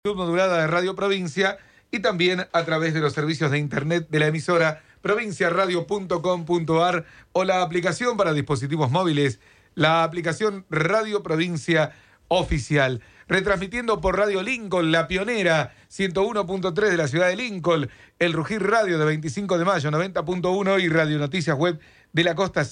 Modulada de Radio Provincia y también a través de los servicios de internet de la emisora provinciaradio.com.ar o la aplicación para dispositivos móviles, la aplicación Radio Provincia Oficial. Retransmitiendo por Radio Lincoln, La Pionera, 101.3 de la ciudad de Lincoln, El Rugir Radio de 25 de mayo, 90.1 y Radio Noticias Web de la Costa,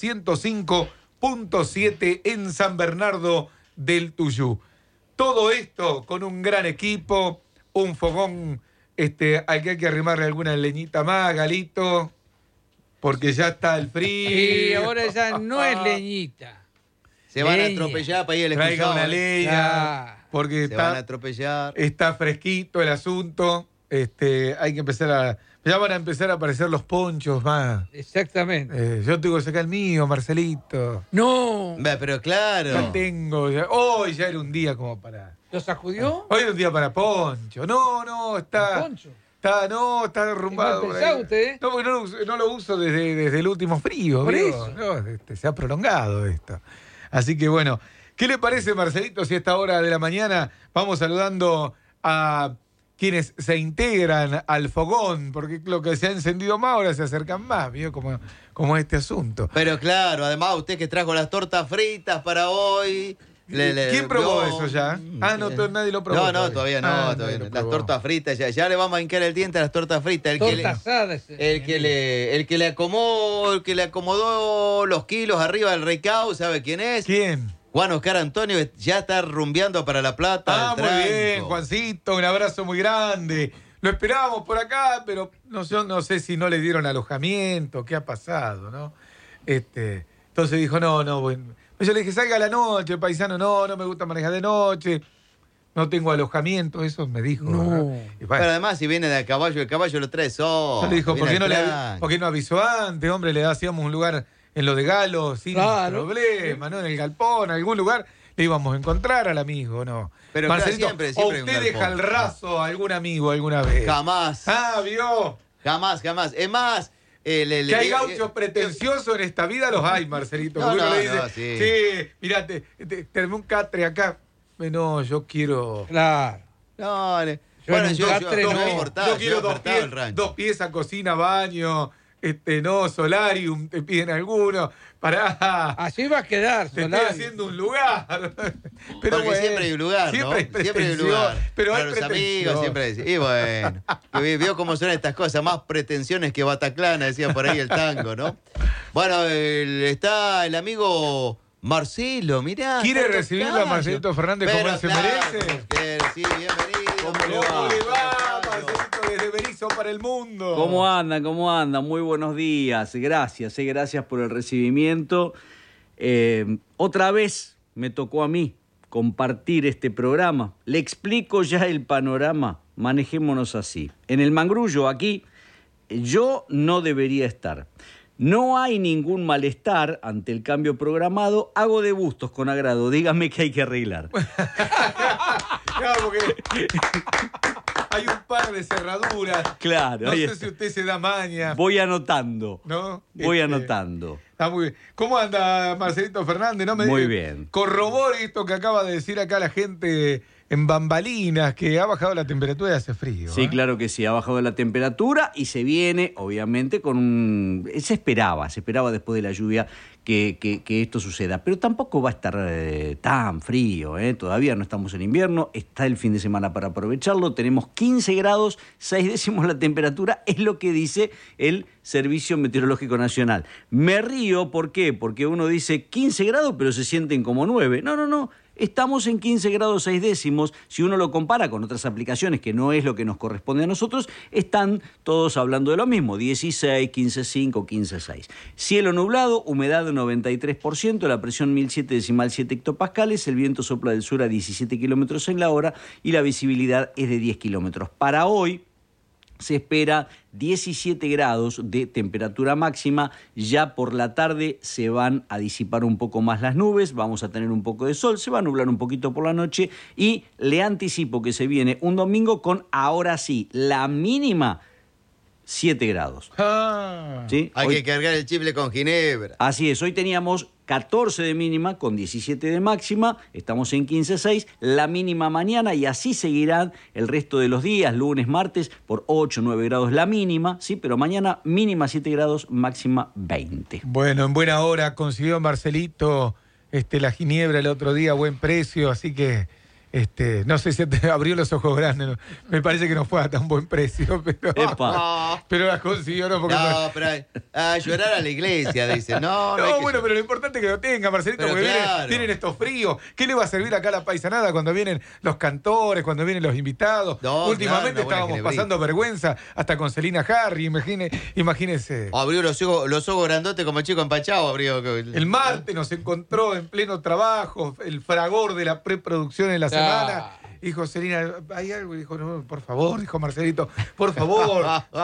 105.7 en San Bernardo del Tuyú. Todo esto con un gran equipo, un fogón al que hay que arrimarle alguna leñita más, Galito, porque ya está el frío. Y ahora ya no es leñita. Se van a atropellar para ir al excusado. Traiga una leña, porque se van a atropellar. Está fresquito el asunto. Hay que empezar ya van a empezar a aparecer los ponchos más. Exactamente. Yo tengo que sacar el mío, Marcelito. No. Pero claro. Ya tengo. Hoy ya era un día como para... ¿Lo sacudió? Hoy era un día para poncho. No, está... ¿Poncho? Está derrumbado. ¿Mal pensado usted? No, porque no lo uso desde el último frío. Por ¿vio? eso. No, se ha prolongado esto. Así que bueno, ¿qué le parece, Marcelito, si a esta hora de la mañana vamos saludando a quienes se integran al fogón? Porque lo que se ha encendido más ahora se acercan más, ¿vio? Como este asunto. Pero claro, además usted que trajo las tortas fritas para hoy. ¿Quién probó eso ya? Nadie lo probó. No, todavía no. Las tortas fritas, ya le vamos a hincar el diente a las tortas fritas. El que le acomodó los kilos arriba del recao, ¿sabe quién es? ¿Quién? Juan Oscar Antonio ya está rumbeando para La Plata. Muy bien, Juancito, un abrazo muy grande. Lo esperábamos por acá, pero no sé si no le dieron alojamiento, qué ha pasado, ¿no? Entonces dijo, no, bueno. Yo le dije, salga a la noche, paisano, no me gusta manejar de noche, no tengo alojamiento, eso me dijo. No. Pero además, si viene de caballo, el caballo lo trae solo. Yo le dijo, ¿por qué no avisó antes? Hombre, le hacíamos un lugar en lo de Galo sin problema, ¿no? En el galpón, algún lugar le íbamos a encontrar al amigo, ¿no? Pero Marcelito, siempre ¿o usted deja al raso a algún amigo alguna vez? Jamás. ¿Vio? Jamás. Es más... que hay gauchos pretenciosos en esta vida, los hay, Marcelito. Sí, mirá, te armé un catre acá. No, yo quiero... Claro. No, yo quiero dos piezas, cocina, baño, solarium, te piden alguno. Pará. Así va a quedar, te estoy haciendo un lugar. Pero porque siempre hay un lugar, siempre ¿no? Siempre hay un lugar. Pero para hay los amigos siempre hay. Y bueno, vio cómo son estas cosas, más pretensiones que Bataclana, decía por ahí el tango, ¿no? Bueno, está el amigo Marcelo, mirá. ¿Quiere recibirlo a Marcelito Fernández como él se merece? Sí, bienvenido. ¿Cómo le va, Marcelito, desde Berizo para el mundo? ¿Cómo andan? Muy buenos días. Gracias por el recibimiento. Otra vez me tocó a mí compartir este programa. Le explico ya el panorama. Manejémonos así. En el Mangrullo, aquí, yo no debería estar. No hay ningún malestar ante el cambio programado. Hago de bustos con agrado. Dígame qué hay que arreglar. Claro, porque hay un par de cerraduras. Claro. No sé si usted se da maña. Voy anotando. ¿No? Voy anotando. Está muy bien. ¿Cómo anda Marcelito Fernández? ¿No me muy bien. Corrobore esto que acaba de decir acá la gente en bambalinas, que ha bajado la temperatura y hace frío. Sí, claro que sí, ha bajado la temperatura y se viene, obviamente, con un... Se esperaba después de la lluvia que esto suceda, pero tampoco va a estar tan frío, todavía no estamos en invierno, está el fin de semana para aprovecharlo, tenemos 15 grados, 6 décimos la temperatura, es lo que dice el Servicio Meteorológico Nacional. Me río, ¿por qué? Porque uno dice 15 grados, pero se sienten como 9. No. Estamos en 15 grados 6 décimos. Si uno lo compara con otras aplicaciones, que no es lo que nos corresponde a nosotros, están todos hablando de lo mismo. 16, 15,5, 15,6. Cielo nublado, humedad 93%, la presión 1007,7 hectopascales, el viento sopla del sur a 17 kilómetros en la hora y la visibilidad es de 10 kilómetros. Para hoy se espera 17 grados de temperatura máxima. Ya por la tarde se van a disipar un poco más las nubes, vamos a tener un poco de sol, se va a nublar un poquito por la noche y le anticipo que se viene un domingo con, ahora sí, la mínima 7 grados. ¿Sí? Hay que cargar el chiple con ginebra. Así es, hoy teníamos 14 de mínima con 17 de máxima, estamos en 15,6, la mínima mañana y así seguirán el resto de los días, lunes, martes, por 8, 9 grados la mínima, ¿sí? Pero mañana mínima 7 grados, máxima 20. Bueno, en buena hora consiguió Marcelito la ginebra el otro día, buen precio, así que no sé si te abrió los ojos grandes, me parece que no fue a tan buen precio, pero las consiguió, ¿no? Porque pero a llorar a la iglesia, dice. No, bueno, pero lo importante es que lo tenga, Marcelito, pero porque claro, vienen estos fríos. ¿Qué le va a servir acá a la paisanada cuando vienen los cantores, cuando vienen los invitados? Últimamente estábamos pasando vergüenza hasta con Celina Harry, imagínese. Abrió los ojos grandotes como chico empachado, abrió. El martes nos encontró en pleno trabajo, el fragor de la preproducción en la semana. Dijo Celina, ¿hay algo? Y dijo, no, por favor, dijo Marcelito, por favor,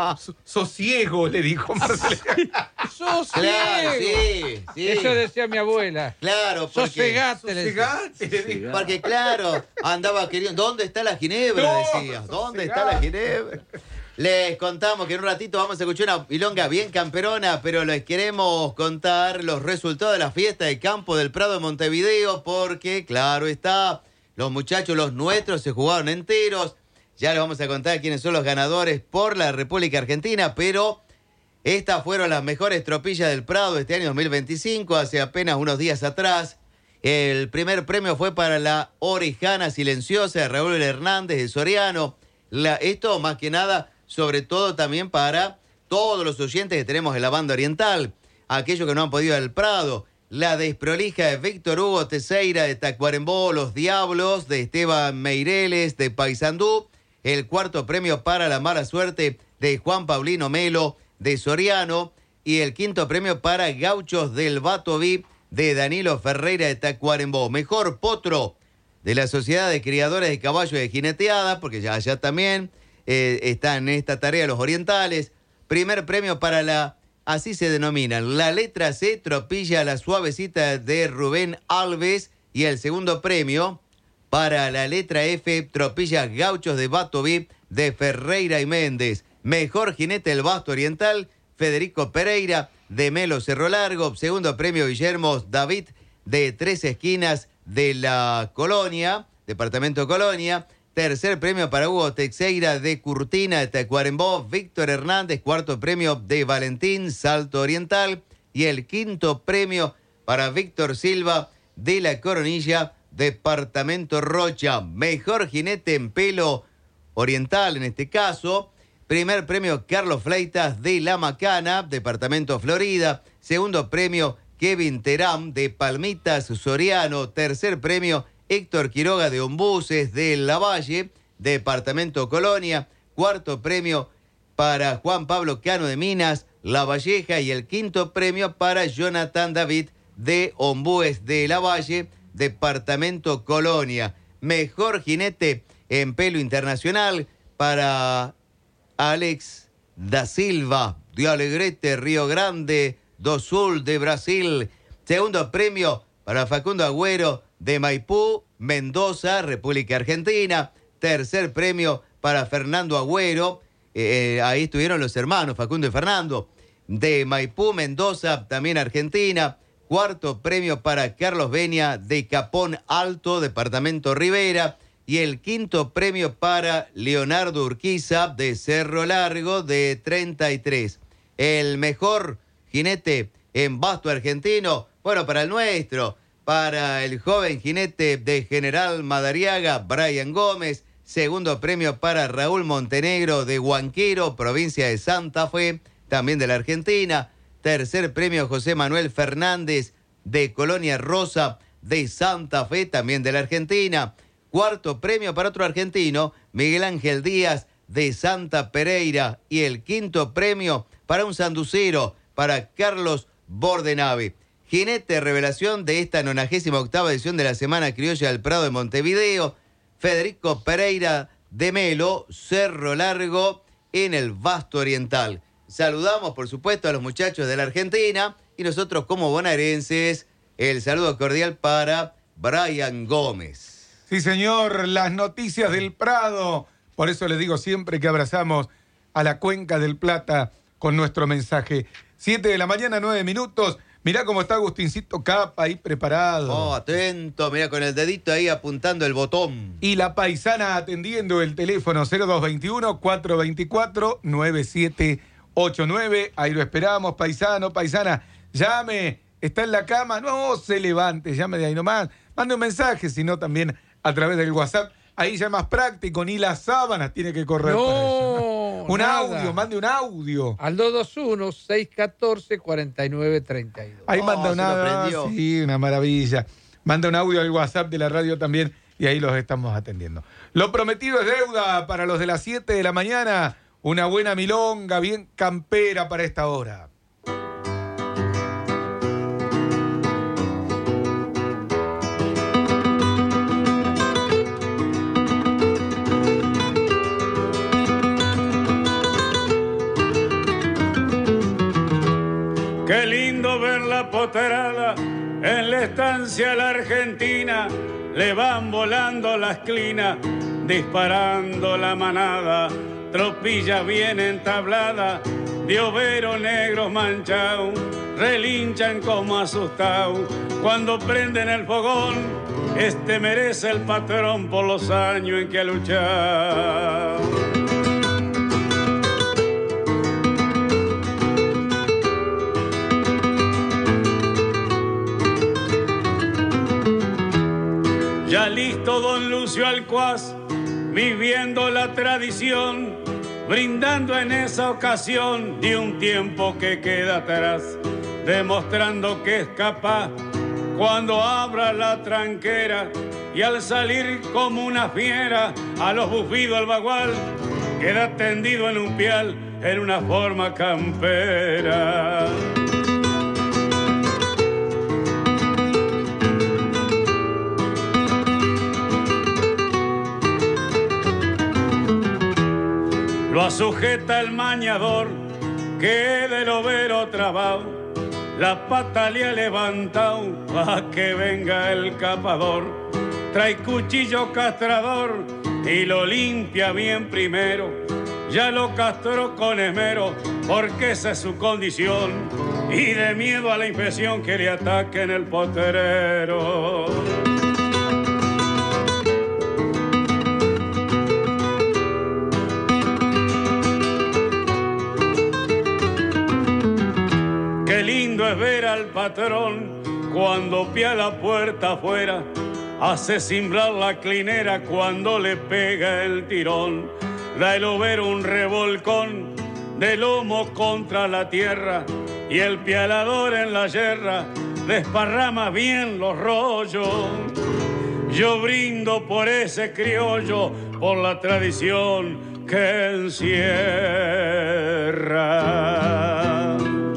sosiego, le dijo Marcelito. ¡Sosiego! Claro, sí. Eso decía mi abuela. Claro, porque... Sosegate, le decía. Porque claro, andaba queriendo, ¿dónde está la ginebra? Decía, ¿dónde está la ginebra? Les contamos que en un ratito vamos a escuchar una milonga bien camperona, pero les queremos contar los resultados de la fiesta de campo del Prado de Montevideo, porque claro está, los muchachos, los nuestros, se jugaron enteros. Ya les vamos a contar quiénes son los ganadores por la República Argentina, pero estas fueron las mejores tropillas del Prado este año 2025, hace apenas unos días atrás. El primer premio fue para la Orejana Silenciosa de Raúl Hernández de Soriano. Esto más que nada, sobre todo también para todos los oyentes que tenemos en la banda oriental, aquellos que no han podido ir al Prado. La desprolija de Víctor Hugo Teixeira de Tacuarembó, Los Diablos, de Esteban Meireles de Paysandú. El cuarto premio para La Mala Suerte de Juan Paulino Melo de Soriano. Y el quinto premio para Gauchos del Batoví de Danilo Ferreira de Tacuarembó. Mejor potro de la Sociedad de Criadores de Caballos de Jineteada, porque ya allá también están en esta tarea los orientales. Primer premio para la... Así se denominan, la letra C, tropilla La Suavecita de Rubén Alves. Y el segundo premio para la letra F, tropilla Gauchos de Batoví de Ferreira y Méndez. Mejor jinete del Basto Oriental, Federico Pereira de Melo Cerro Largo. Segundo premio, Guillermo David de Tres Esquinas de la Colonia, departamento Colonia. Tercer premio para Hugo Teixeira de Curtina de Tacuarembó. Víctor Hernández, cuarto premio de Valentín, Salto Oriental. Y el quinto premio para Víctor Silva de La Coronilla, departamento Rocha. Mejor jinete en pelo oriental en este caso. Primer premio Carlos Fleitas de La Macana, departamento Florida. Segundo premio Kevin Terán de Palmitas, Soriano. Tercer premio Héctor Quiroga de Ombuses de Lavalle, departamento Colonia. Cuarto premio para Juan Pablo Cano de Minas, La Valleja. Y el quinto premio para Jonathan David de Ombúes de Lavalle, departamento Colonia. Mejor jinete en pelo internacional para Alex da Silva de Alegrete, Río Grande do Sul de Brasil. Segundo premio para Facundo Agüero de Maipú, Mendoza, República Argentina. Tercer premio para Fernando Agüero. Ahí estuvieron los hermanos Facundo y Fernando, de Maipú, Mendoza, también Argentina. Cuarto premio para Carlos Benia de Capón Alto, departamento Rivera. Y el quinto premio para Leonardo Urquiza de Cerro Largo, de 33. El mejor jinete en basto argentino, bueno, para el nuestro, para el joven jinete de General Madariaga, Brian Gómez. Segundo premio para Raúl Montenegro de Huanquero, provincia de Santa Fe, también de la Argentina. Tercer premio José Manuel Fernández de Colonia Rosa de Santa Fe, también de la Argentina. Cuarto premio para otro argentino, Miguel Ángel Díaz de Santa Pereira. Y el quinto premio para un sanducero, para Carlos Bordenave. Jinete revelación de esta 98ª edición de la Semana Criolla del Prado de Montevideo, Federico Pereira de Melo, Cerro Largo, en el Basto Oriental. Saludamos, por supuesto, a los muchachos de la Argentina y nosotros como bonaerenses, el saludo cordial para Brian Gómez. Sí, señor, las noticias del Prado. Por eso les digo siempre que abrazamos a la Cuenca del Plata con nuestro mensaje. 7 de la mañana, 9 minutos. Mirá cómo está Agustincito Capa ahí preparado. Oh, atento, mira, con el dedito ahí apuntando el botón. Y la paisana atendiendo el teléfono 0221-424-9789. Ahí lo esperamos, paisano, paisana. Llame, está en la cama, no se levante, llame de ahí nomás. Mande un mensaje, sino también a través del WhatsApp. Ahí ya es más práctico, ni las sábanas tiene que correr para eso, ¿no? Un nada. audio, mande un audio. Al 221-614-4932. Ahí Oh, manda se lo una, aprendió. sí, una maravilla. Manda un audio al WhatsApp de la radio también y ahí los estamos atendiendo. Lo prometido es deuda para los de las 7 de la mañana. Una buena milonga, bien campera para esta hora. Qué lindo ver la potrada en la estancia la Argentina. Le van volando las clinas, disparando la manada. Tropilla bien entablada, de overo negros manchados. Relinchan como asustados cuando prenden el fogón. Este merece el patrón por los años en que ha luchado. Ya listo don Lucio Alcuaz, viviendo la tradición, brindando en esa ocasión de un tiempo que queda atrás, demostrando que es capaz cuando abra la tranquera y al salir como una fiera a los bufidos al bagual, queda tendido en un pial en una forma campera. Lo sujeta el mañador que del overo trabao, la pata le ha levantado pa' que venga el capador. Trae cuchillo castrador y lo limpia bien primero. Ya lo castró con esmero porque esa es su condición y de miedo a la infección que le ataque en el potrero. Qué lindo es ver al patrón cuando pía la puerta afuera, hace cimbrar la clinera cuando le pega el tirón, da el overo un revolcón de lomo contra la tierra y el pialador en la yerra desparrama bien los rollos. Yo brindo por ese criollo, por la tradición que encierra.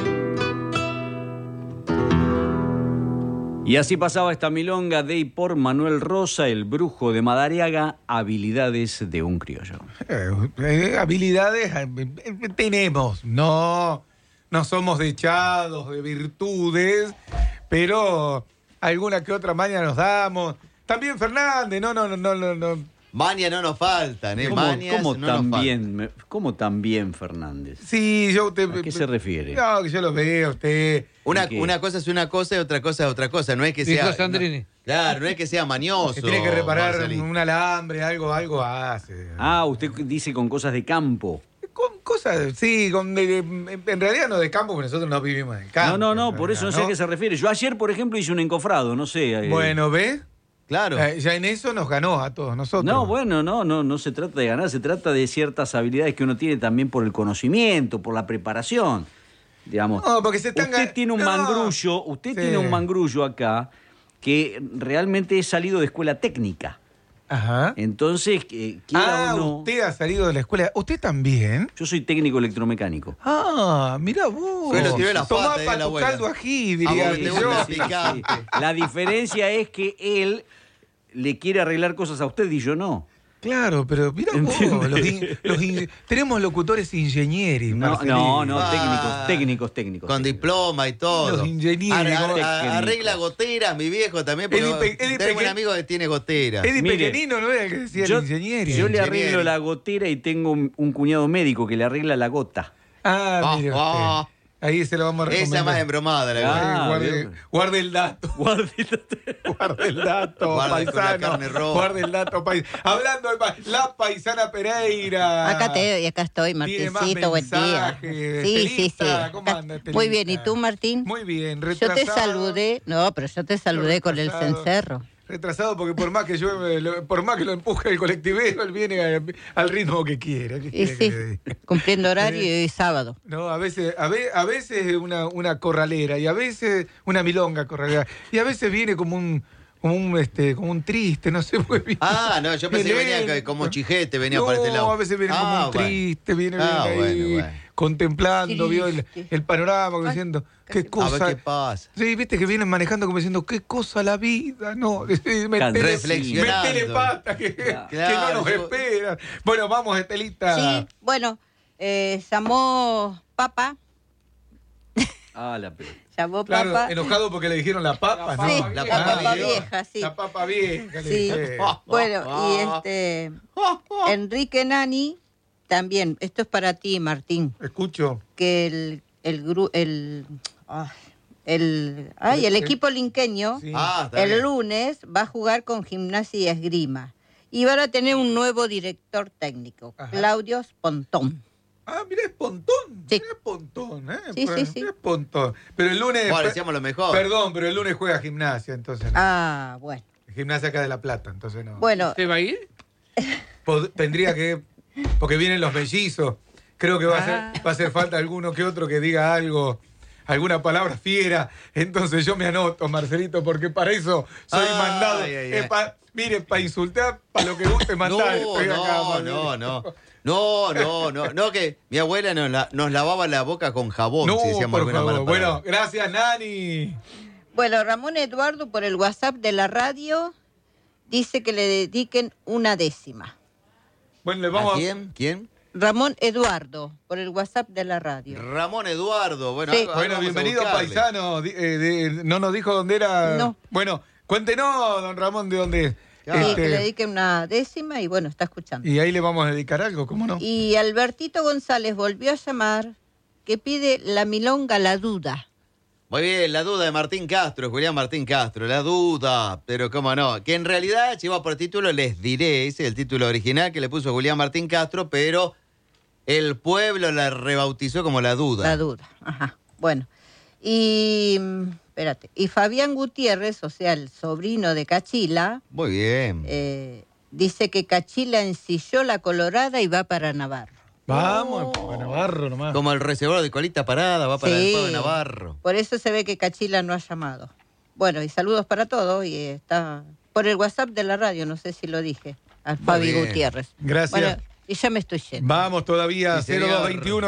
Y así pasaba esta milonga de y por Manuel Rosa, el brujo de Madariaga, habilidades de un criollo. Habilidades tenemos, no somos dechados de virtudes, pero alguna que otra maña nos damos. También Fernández, no. Maña no nos faltan, ¿eh? Mañas no nos faltan. ¿Cómo también, Fernández? Sí, ¿A qué se refiere? No, que yo lo veo a usted. Una cosa es una cosa y otra cosa es otra cosa. No es que sea. Dijo Sandrini. Claro, no es que sea mañoso. Que tiene que reparar Marcelito. un alambre, algo hace. Ah, usted dice con cosas de campo. Con cosas, sí, en realidad no de campo, porque nosotros no vivimos en el campo. No, por eso no sé a qué se refiere. Yo ayer, por ejemplo, hice un encofrado, no sé. Bueno, ¿ves? Claro. Ya en eso nos ganó a todos nosotros. No, bueno, no se trata de ganar, se trata de ciertas habilidades que uno tiene también por el conocimiento, por la preparación. Digamos, No, porque se están usted tiene un mangrullo, tiene un mangrullo acá que realmente es salido de escuela técnica. Ajá. Entonces, quiera o no, usted ha salido de la escuela. ¿Usted también? yo soy técnico electromecánico. Mira vos. Pero tiró la Tomá pata, para la tu abuela. caldo ají, A diría vos te yo. gusta picante. La diferencia es que él le quiere arreglar cosas a usted y yo no. Claro, pero mira vos, tenemos locutores ingenieros. No, Ah. técnicos. Con diploma y todo. Los ingenieros. Arregla goteras, mi viejo también. Tengo un amigo que tiene goteras. Eddie Mire, Pequenino no era el que decía el ingeniero. Yo le Ingeniero. arreglo la gotera y tengo un cuñado médico que le arregla la gota. Mira usted. Ahí se lo vamos a recomendar. Esa más embromada, la Ah, verdad. bien. Guarde el dato. Guarde el dato, Guarde con la paisano. carne roja. Guarde el dato, paisano. Hablando de la paisana Pereira. Acá estoy, Tiene más Martincito, buen día. mensajes. Sí, Estelita, ¿cómo Acá- anda, Estelita? Muy bien, ¿y tú, Martín? Muy bien, Yo te retrasado. saludé, pero yo te saludé con el Retrasado. cencerro. Retrasado porque por más que por más que lo empuje el colectivero, él viene al ritmo que quiera. ¿Qué Y quiere sí, que le diga? cumpliendo horario y hoy sábado. No, a veces una corralera y a veces una milonga corralera y a veces viene como un triste, no sé muy bien. Ah, no, yo pensé que venía Viene- como chijete, venía para este lado. No, a veces viene como un bueno. triste, viene Ah, ahí bueno. contemplando, vio Triste. el panorama, como diciendo, qué A cosa. ver qué pasa. Sí, viste que vienen manejando como diciendo, qué cosa la vida, no, Reflexionando. metele pata que no Claro, nos espera. Bueno, vamos, Estelita. Sí, bueno, llamó Papa, Ah, la pelota. llamó Claro, Papa. enojado porque le dijeron la papa, ¿no? Sí, la la papa papa vieja. vieja, sí. La papa vieja. le Sí. dijeron. Bueno, y Enrique Nani, también, esto es para ti, Martín, Escucho. que el equipo linqueño Sí. Ah, está el bien. lunes va a jugar con Gimnasia y Esgrima y van a tener un nuevo director técnico, Ajá. Claudio Pontón. Ah, mira, es Pontón. Sí. Es Pontón, ¿eh? Sí, sí, sí. Es Pontón. Pero el lunes. Bueno, decíamos lo mejor. Perdón, pero el lunes juega Gimnasia, entonces no. Ah, bueno. Gimnasia acá de La Plata, entonces no. Bueno, ¿Te va a ir? Tendría que. Porque vienen los mellizos. Creo que va a hacer falta alguno que otro que diga algo. Alguna palabra fiera. Entonces yo me anoto, Marcelito, porque para eso soy Ay, mandado. ay, ay. Mire, para insultar, para lo que guste mandar. Estoy acá, Marcelito. No, que mi abuela nos lavaba la boca con jabón, No, si decíamos por alguna mala favor. palabra. Bueno, gracias, Nani. bueno, Ramón Eduardo por el WhatsApp de la radio dice que le dediquen una décima. Bueno, le vamos ¿A quién? ¿Quién? Ramón Eduardo por el WhatsApp de la radio. Ramón Eduardo. Bueno, Sí. algo Bueno, vamos a bienvenido, buscarle. paisano. No nos dijo dónde era. No. Bueno, cuéntenos, don Ramón, de dónde es. Claro. Sí, que le dediquen una décima y bueno, está escuchando. Y ahí le vamos a dedicar algo, ¿cómo no? Y Albertito González volvió a llamar que pide la milonga La Duda. Muy bien, la duda de Martín Castro, Julián Martín Castro, la duda, pero cómo no, que en realidad lleva por título Les Diré, ese es el título original que le puso Julián Martín Castro, pero el pueblo la rebautizó como La Duda. La Duda, ajá. Bueno, y espérate, y Fabián Gutiérrez, o sea, el sobrino de Cachila, Muy bien. dice que Cachila ensilló la Colorada y va para Navarro. Vamos, a Navarro nomás. Como el reservorio de colita parada, va para Sí. el pueblo de Navarro. Por eso se ve que Cachila no ha llamado. Bueno, y saludos para todos, y está por el WhatsApp de la radio, no sé si lo dije, al Fabi bien. Gutiérrez. Gracias. Bueno, y ya me estoy yendo. Vamos todavía, Sí, señor.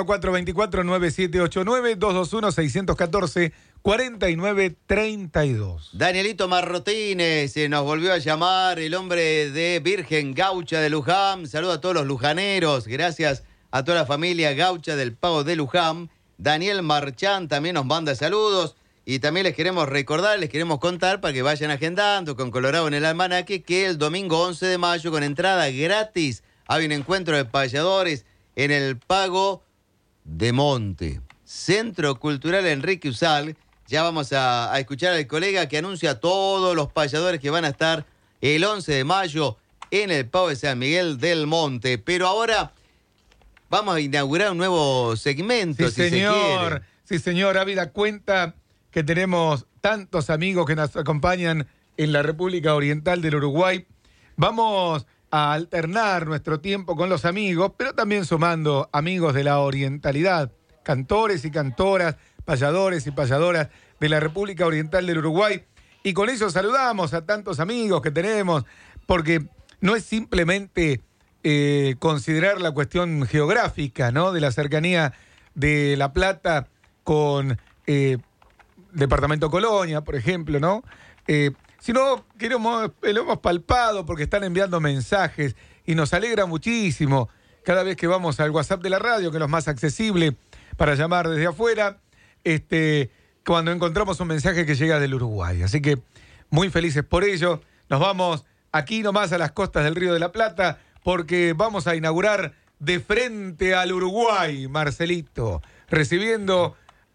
0221-424-9789, 221-614-4932. Danielito Marrotines nos volvió a llamar, el hombre de Virgen Gaucha de Luján. Saludo a todos los lujaneros, gracias a toda la familia Gaucha del Pago de Luján. Daniel Marchán también nos manda saludos. Y también les queremos recordar, les queremos contar para que vayan agendando con Colorado en el Almanaque que el domingo 11 de mayo con entrada gratis hay un encuentro de payadores en el Pago de Monte. Centro Cultural Enrique Usal. Ya vamos a escuchar al colega que anuncia a todos los payadores que van a estar el 11 de mayo en el Pago de San Miguel del Monte. Pero ahora vamos a inaugurar un nuevo segmento, Sí, si se señor. quiere. Sí, señor. Habida cuenta que tenemos tantos amigos que nos acompañan en la República Oriental del Uruguay. Vamos a alternar nuestro tiempo con los amigos, pero también sumando amigos de la orientalidad, cantores y cantoras, payadores y payadoras de la República Oriental del Uruguay. Y con ellos saludamos a tantos amigos que tenemos, porque no es simplemente considerar la cuestión geográfica, ¿no? De la cercanía de La Plata con Departamento Colonia, por ejemplo, ¿no? Sino que lo hemos palpado porque están enviando mensajes y nos alegra muchísimo cada vez que vamos al WhatsApp de la radio, que es lo más accesible para llamar desde afuera, cuando encontramos un mensaje que llega del Uruguay. Así que muy felices por ello. Nos vamos aquí nomás a las costas del Río de la Plata porque vamos a inaugurar de frente al Uruguay, Marcelito, recibiendo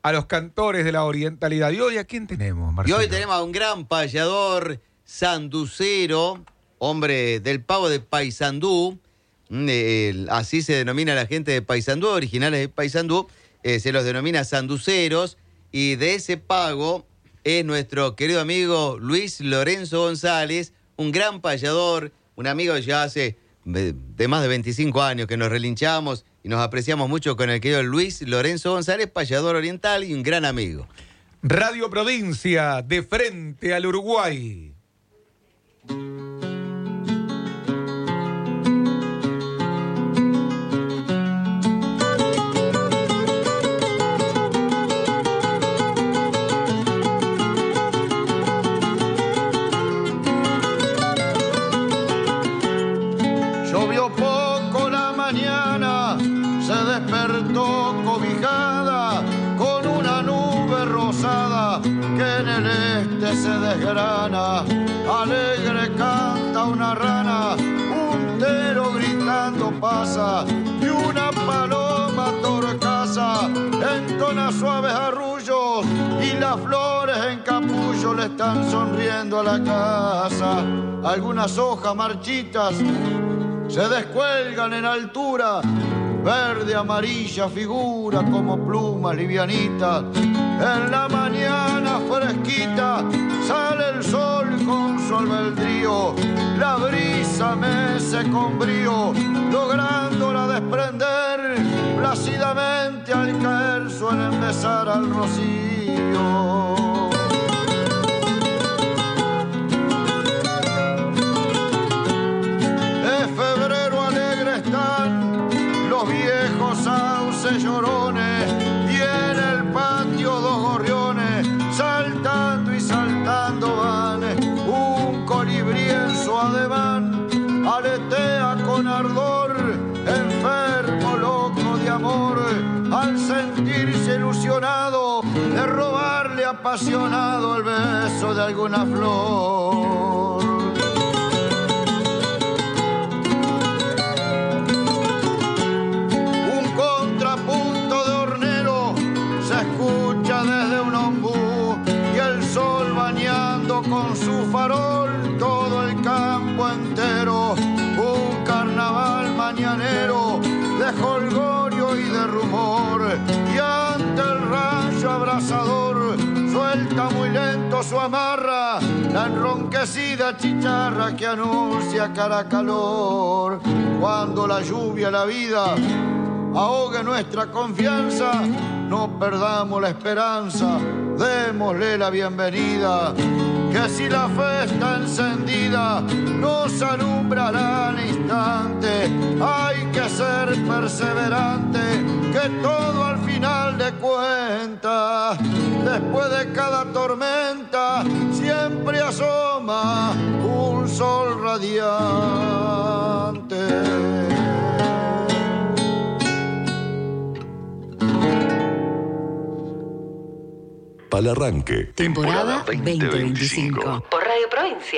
a los cantores de la orientalidad. ¿Y hoy a quién tenemos, Y Marcelo? hoy tenemos a un gran payador sanducero, hombre del pavo de Paysandú. Así se denomina la gente de Paysandú, originales de Paysandú. Se los denomina sanduceros. Y de ese pago es nuestro querido amigo Luis Lorenzo González, un gran payador, un amigo ya hace de más de 25 años que nos relinchamos y nos apreciamos mucho con el querido Luis Lorenzo González, payador oriental y un gran amigo. Radio Provincia, de frente al Uruguay. Llovió poco la mañana, se despertó cobijada con una nube rosada que en el este se desgrana. Alegre canta una rana, un tero gritando pasa y una paloma torcaza entona suaves arrullos y las flores en capullo le están sonriendo a la casa. Algunas hojas marchitas se descuelgan en altura, verde, amarilla figura como plumas livianitas. En la mañana fresquita sale el sol con su albedrío, la brisa mece con brío, lográndola desprender plácidamente al caer suele empezar al rocío. Los viejos sauces llorones y en el patio dos gorriones saltando y saltando van. Un colibrí en su ademán aletea con ardor, enfermo, loco de amor, al sentirse ilusionado de robarle apasionado el beso de alguna flor. Desde un ombú y el sol bañando con su farol todo el campo entero. Un carnaval mañanero de jolgorio y de rumor, y ante el rayo abrasador suelta muy lento su amarra, la enronquecida chicharra que anuncia cara calor. Cuando la lluvia, la vida ahogue nuestra confianza, no perdamos la esperanza, démosle la bienvenida, que si la fe está encendida, nos alumbrará al instante. Hay que ser perseverante, que todo al final de cuentas, después de cada tormenta, siempre asoma un sol radiante. Al arranque. Temporada 2025. Por Radio Provincia.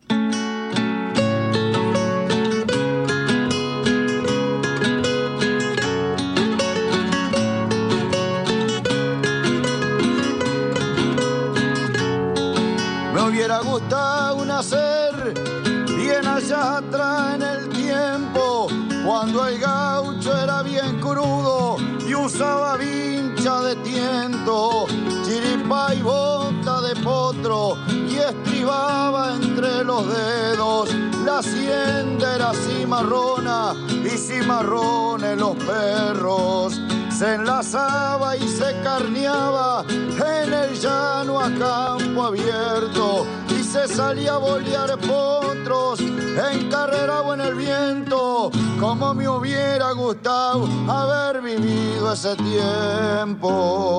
Me hubiera gustado nacer bien allá atrás en el tiempo, cuando el gaucho era bien crudo y usaba vincha de tiento, chiripa y bota de potro, y estribaba entre los dedos. La hacienda era cimarrona y cimarrones los perros. Se enlazaba y se carneaba en el llano a campo abierto, y se salía a bolear potros en carrera o en el viento. Como me hubiera gustado haber vivido ese tiempo.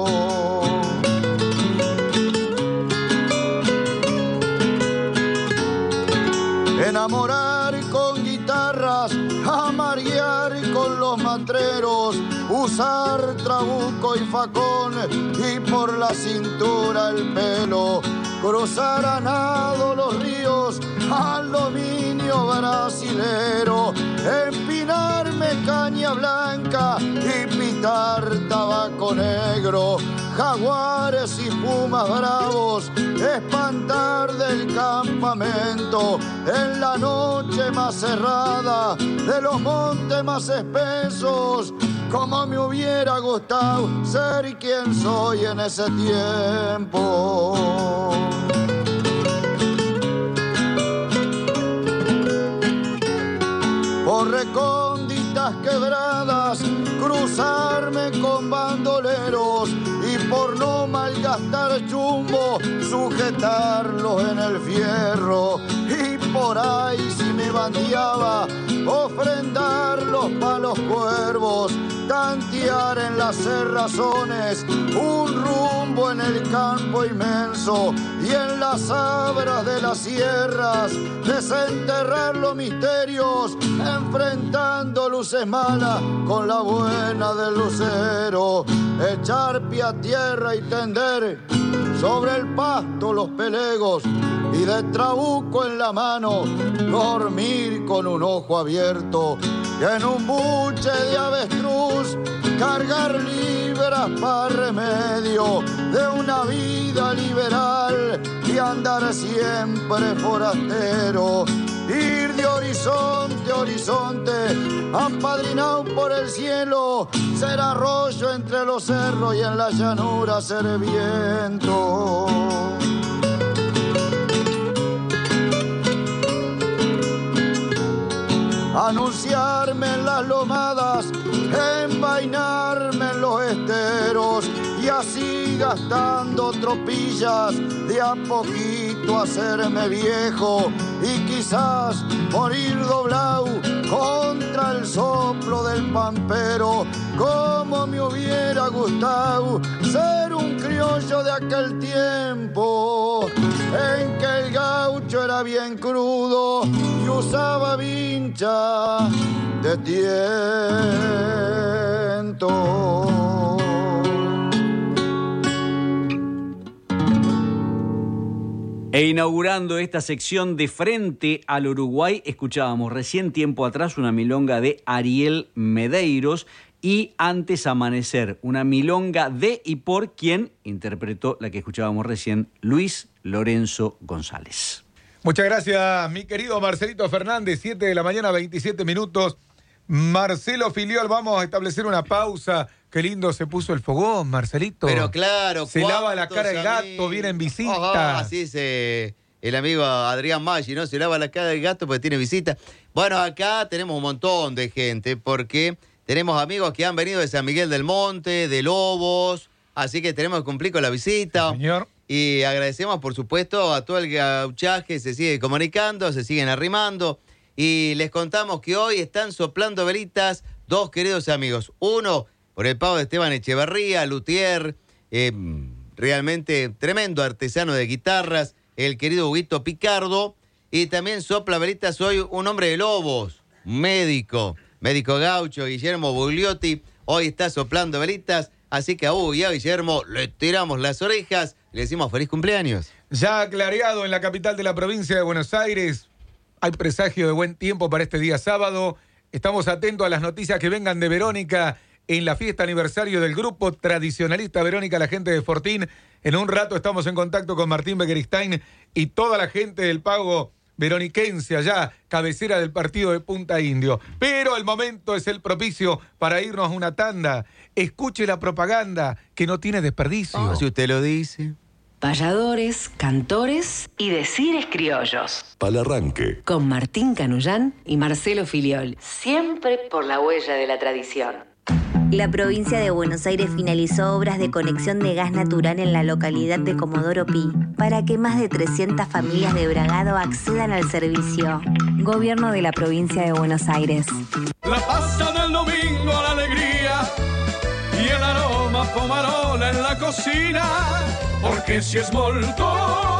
Enamorar con guitarras, amarguear con los matreros, usar trabuco y facón y por la cintura el pelo, cruzar a nado los ríos al dominio brasilero, empinarme caña blanca y pitar tabaco negro, jaguares y pumas bravos, espantar del campamento en la noche más cerrada de los montes más espesos. Como me hubiera gustado ser quien soy en ese tiempo. Por recónditas quebradas, cruzarme con bandoleros y por no malgastar chumbo, sujetarlos en el fierro. Y por ahí si me bandeaba, ofrendarlos pa' los cuervos, tantear en las cerrazones un rumbo en el campo inmenso y en las sabras de las sierras desenterrar los misterios, enfrentando luces malas con la buena del lucero, echar pie a tierra y tender sobre el pasto los pelegos y de trabuco en la mano dormir con un ojo abierto y en un buche de avestruz cargar libras para remedio de una vida liberal y andar siempre forastero, ir de horizonte a horizonte, apadrinado por el cielo, ser arroyo entre los cerros y en la llanura ser viento. Anunciarme en las lomadas, envainarme en los esteros y así gastando tropillas de a poquito hacerme viejo y quizás morir doblado contra el soplo del pampero. Como me hubiera gustado ser un criollo de aquel tiempo en que el gaucho era bien crudo y usaba vincha de tiento. E inaugurando esta sección de Frente al Uruguay, escuchábamos recién tiempo atrás una milonga de Ariel Medeiros y Antes Amanecer, una milonga de y por quien interpretó la que escuchábamos recién, Luis Lorenzo González. Muchas gracias, mi querido Marcelito Fernández, 7 de la mañana, 27 minutos. Marcelo Filiol, vamos a establecer una pausa. Qué lindo se puso el fogón, Marcelito. Pero claro, se lava la cara el gato, viene en visita. Así dice el amigo Adrián Maggi, ¿no? Se lava la cara del gato porque tiene visita. Bueno, acá tenemos un montón de gente porque tenemos amigos que han venido de San Miguel del Monte, de Lobos, así que tenemos que cumplir con la visita. Sí, señor. Y agradecemos, por supuesto, a todo el gauchaje, se sigue comunicando, se siguen arrimando. Y les contamos que hoy están soplando velitas dos queridos amigos. Uno, por el pago de Esteban Echeverría, luthier, realmente tremendo artesano de guitarras, el querido Huguito Picardo. Y también sopla velitas hoy un hombre de Lobos, médico gaucho, Guillermo Bugliotti. Hoy está soplando velitas, así que a Hugo y a Guillermo le tiramos las orejas, le decimos feliz cumpleaños. Ya clareado en la capital de la provincia de Buenos Aires, hay presagio de buen tiempo para este día sábado. Estamos atentos a las noticias que vengan de Verónica en la fiesta aniversario del grupo tradicionalista Verónica, la gente de Fortín. En un rato estamos en contacto con Martín Bekeristain y toda la gente del pago veroniquense allá, cabecera del partido de Punta Indio. Pero el momento es el propicio para irnos a una tanda. Escuche la propaganda que no tiene desperdicio. Si usted lo dice. Payadores, cantores y decires criollos. Palarranque. Con Martín Canullán y Marcelo Filiol. Siempre por la huella de la tradición. La provincia de Buenos Aires finalizó obras de conexión de gas natural en la localidad de Comodoro Pi para que más de 300 familias de Bragado accedan al servicio. Gobierno de la provincia de Buenos Aires. La pasa del domingo a la alegría y el aroma pomarola en la cocina, porque si es molto,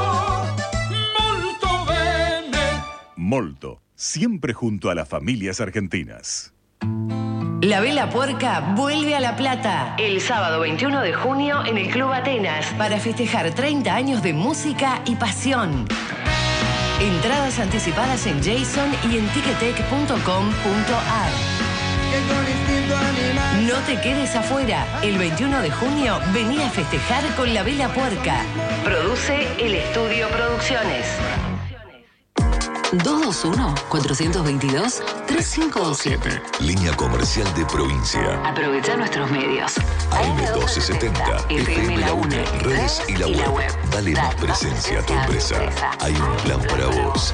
molto bene. Molto, siempre junto a las familias argentinas. La Vela Puerca vuelve a La Plata el sábado 21 de junio en el Club Atenas para festejar 30 años de música y pasión. Entradas anticipadas en Jason y en ticketek.com.ar. No te quedes afuera. El 21 de junio vení a festejar con La Vela Puerca. Produce El Estudio Producciones. 221-422-3527. Línea comercial de provincia. Aprovecha nuestros medios. AM1270, FM La UNE, redes y la web. Dale más presencia a tu empresa. Hay un plan para vos.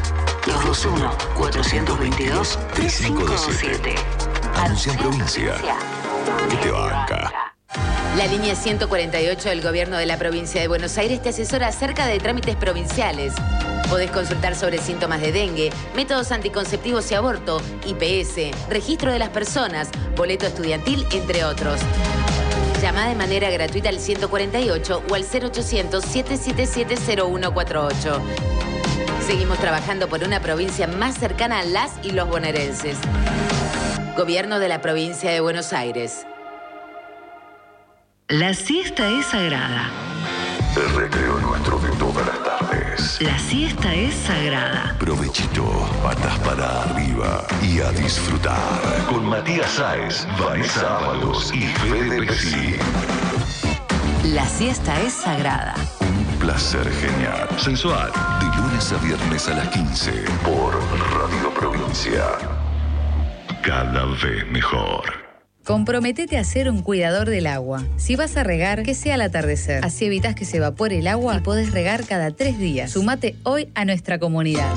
221-422-3527. Anuncia en provincia. Que te banca. La línea 148 del Gobierno de la Provincia de Buenos Aires te asesora acerca de trámites provinciales. Podés consultar sobre síntomas de dengue, métodos anticonceptivos y aborto, IPS, registro de las personas, boleto estudiantil, entre otros. Llama de manera gratuita al 148 o al 0800-777-0148. Seguimos trabajando por una provincia más cercana a las y los bonaerenses. Gobierno de la Provincia de Buenos Aires. La siesta es sagrada. El recreo nuestro de todas las tardes. La siesta es sagrada. Provechito, patas para arriba y a disfrutar. Con Matías Sáez, Vanessa Ábalos y Fede Pesci. La siesta es sagrada. Un placer genial. Sensual. De lunes a viernes a las 15 por Radio Provincia. Cada vez mejor. Comprometete a ser un cuidador del agua. Si vas a regar, que sea al atardecer. Así evitas que se evapore el agua y podés regar cada 3 días. Sumate hoy a nuestra comunidad.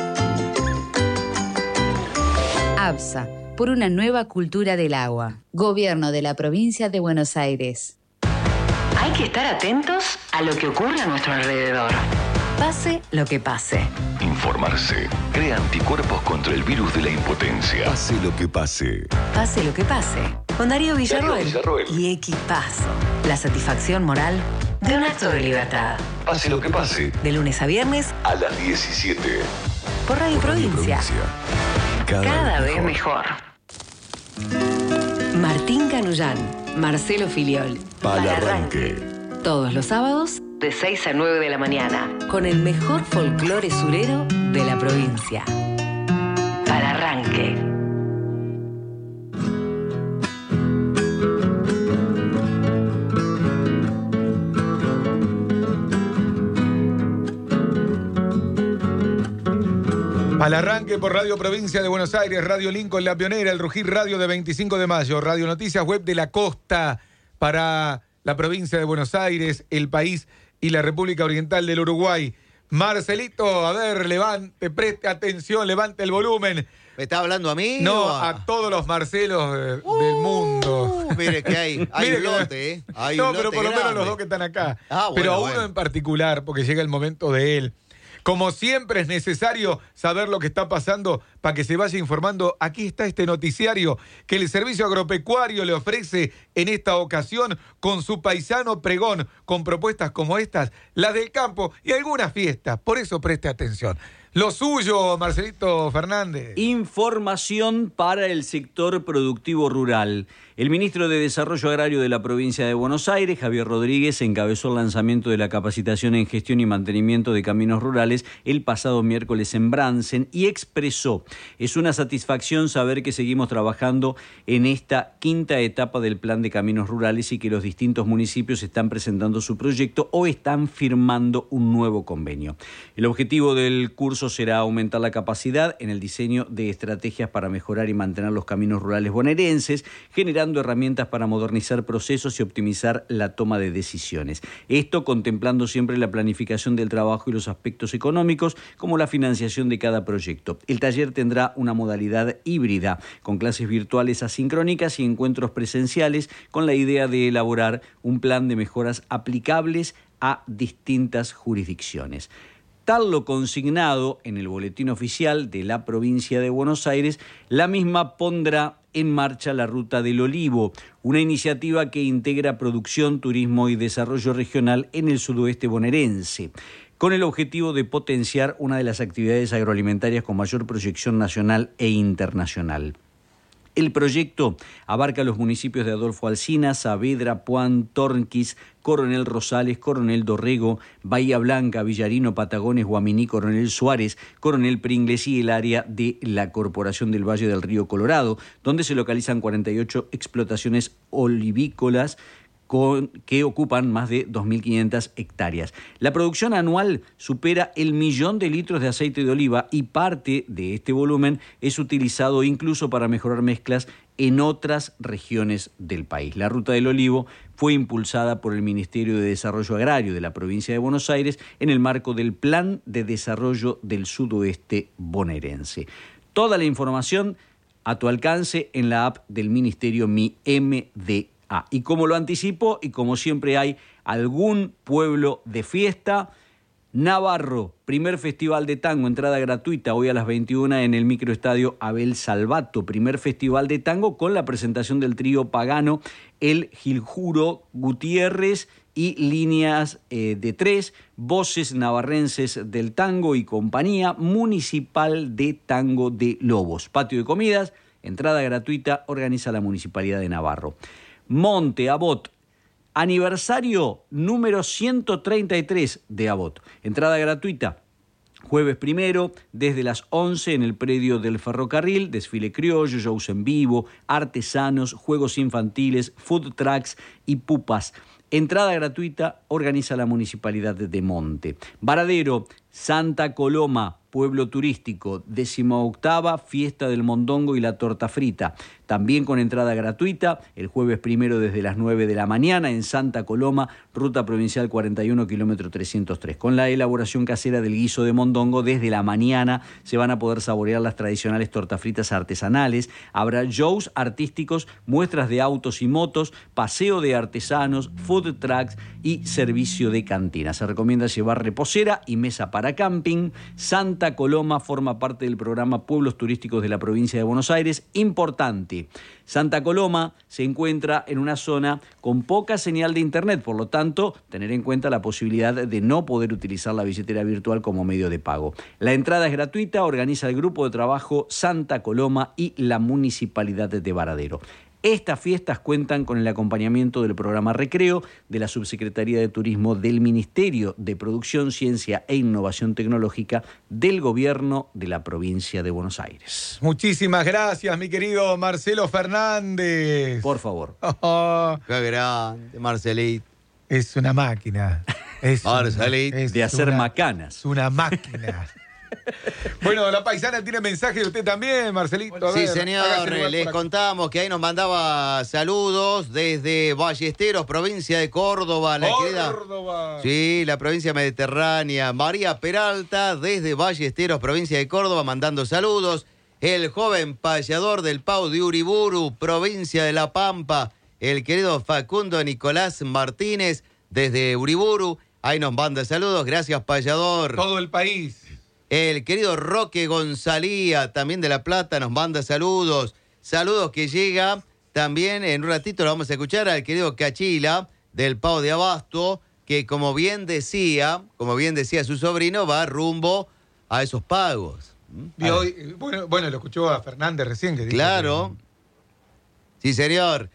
ABSA, por una nueva cultura del agua. Gobierno de la Provincia de Buenos Aires. Hay que estar atentos a lo que ocurre a nuestro alrededor. Pase lo que pase. Informarse. Crea anticuerpos contra el virus de la impotencia. Pase lo que pase. Pase lo que pase. Con Darío Villarroel. Y Equipazo. La satisfacción moral de un acto de libertad. Pase lo que pase. De lunes a viernes a las 17. Por Radio Provincia. Cada vez mejor. Martín Canullán. Marcelo Filiol. Palarranque. Todos los sábados de 6 a 9 de la mañana, con el mejor folclore surero de la provincia. Palarranque. Palarranque por Radio Provincia de Buenos Aires, Radio Lincoln La Pionera, el Rugir Radio de 25 de mayo, Radio Noticias Web de la Costa para la provincia de Buenos Aires, el país y la República Oriental del Uruguay. Marcelito, a ver, levante, preste atención, levante el volumen. ¿Me está hablando a mí? No, a todos los Marcelos del mundo. Mire que hay un lote, ¿eh? Hay no, un pero lote por lo menos grande. los dos que están acá. Ah, bueno, pero a uno bueno. en particular, porque llega el momento de él. Como siempre es necesario saber lo que está pasando para que se vaya informando. Aquí está este noticiario que el Servicio Agropecuario le ofrece en esta ocasión con su paisano pregón, con propuestas como estas, las del campo y algunas fiestas. Por eso preste atención. Lo suyo, Marcelito Fernández. Información para el sector productivo rural. El ministro de Desarrollo Agrario de la provincia de Buenos Aires, Javier Rodríguez, encabezó el lanzamiento de la capacitación en gestión y mantenimiento de caminos rurales el pasado miércoles en Bransen y expresó: es una satisfacción saber que seguimos trabajando en esta quinta etapa del plan de caminos rurales y que los distintos municipios están presentando su proyecto o están firmando un nuevo convenio. El objetivo del curso será aumentar la capacidad en el diseño de estrategias para mejorar y mantener los caminos rurales bonaerenses, generando herramientas para modernizar procesos y optimizar la toma de decisiones. Esto contemplando siempre la planificación del trabajo y los aspectos económicos, como la financiación de cada proyecto. El taller tendrá una modalidad híbrida, con clases virtuales asincrónicas y encuentros presenciales, con la idea de elaborar un plan de mejoras aplicables a distintas jurisdicciones. Tal lo consignado en el boletín oficial de la provincia de Buenos Aires, la misma pondrá en marcha la Ruta del Olivo, una iniciativa que integra producción, turismo y desarrollo regional en el sudoeste bonaerense, con el objetivo de potenciar una de las actividades agroalimentarias con mayor proyección nacional e internacional. El proyecto abarca los municipios de Adolfo Alsina, Saavedra, Puan, Tornquís, Coronel Rosales, Coronel Dorrego, Bahía Blanca, Villarino, Patagones, Guaminí, Coronel Suárez, Coronel Pringles y el área de la Corporación del Valle del Río Colorado, donde se localizan 48 explotaciones olivícolas que ocupan más de 2.500 hectáreas. La producción anual supera el 1.000.000 de litros de aceite de oliva y parte de este volumen es utilizado incluso para mejorar mezclas en otras regiones del país. La Ruta del Olivo fue impulsada por el Ministerio de Desarrollo Agrario de la provincia de Buenos Aires en el marco del Plan de Desarrollo del Sudoeste bonaerense. Toda la información a tu alcance en la app del Ministerio Mi MDA. Y como lo anticipo y como siempre hay algún pueblo de fiesta, Navarro, primer festival de tango, entrada gratuita hoy a las 21 en el microestadio Abel Salvato, primer festival de tango con la presentación del trío pagano El Giljuro Gutiérrez y líneas de 3, voces navarrenses del tango y compañía municipal de tango de Lobos. Patio de comidas, entrada gratuita, organiza la Municipalidad de Navarro. Monte, Abot, aniversario número 133 de Abot. Entrada gratuita, jueves 1 desde las 11 en el predio del ferrocarril, desfile criollo, shows en vivo, artesanos, juegos infantiles, food trucks y pupas. Entrada gratuita, organiza la Municipalidad de Monte. Varadero, Santa Coloma, pueblo turístico, 18ª Fiesta del Mondongo y la Torta Frita. También con entrada gratuita, el jueves 1 desde las 9 de la mañana en Santa Coloma, ruta provincial 41, kilómetro 303. Con la elaboración casera del guiso de mondongo, desde la mañana se van a poder saborear las tradicionales tortas fritas artesanales. Habrá shows artísticos, muestras de autos y motos, paseo de artesanos, food trucks y servicio de cantina. Se recomienda llevar reposera y mesa para camping. Santa Coloma forma parte del programa Pueblos Turísticos de la provincia de Buenos Aires. Importante. Santa Coloma se encuentra en una zona con poca señal de internet, por lo tanto, tener en cuenta la posibilidad de no poder utilizar la billetera virtual como medio de pago. La entrada es gratuita, organiza el grupo de trabajo Santa Coloma y la Municipalidad de Varadero. Estas fiestas cuentan con el acompañamiento del programa Recreo de la Subsecretaría de Turismo del Ministerio de Producción, Ciencia e Innovación Tecnológica del Gobierno de la provincia de Buenos Aires. Muchísimas gracias, mi querido Marcelo Fernández. Por favor. Qué grande, Marcelito. Es una máquina. Marcelito. De hacer macanas. Es una máquina. Bueno, la paisana tiene mensaje de usted también, Marcelito. Sí, señor, les contamos que ahí nos mandaba saludos desde Ballesteros, provincia de Córdoba, la querida. Sí, la provincia mediterránea. María Peralta, desde Ballesteros, provincia de Córdoba, mandando saludos. El joven payador del Pau de Uriburu, provincia de La Pampa, el querido Facundo Nicolás Martínez, desde Uriburu, ahí nos manda saludos. Gracias, payador. Todo el país. El querido Roque Gonzalía, también de La Plata, nos manda saludos. Saludos que llega también, en un ratito lo vamos a escuchar, al querido Cachila, del Pau de Abasto, que como bien decía su sobrino, va rumbo a esos pagos. Y hoy, bueno, lo escuchó a Fernández recién. Que dijo claro. Sí, señor.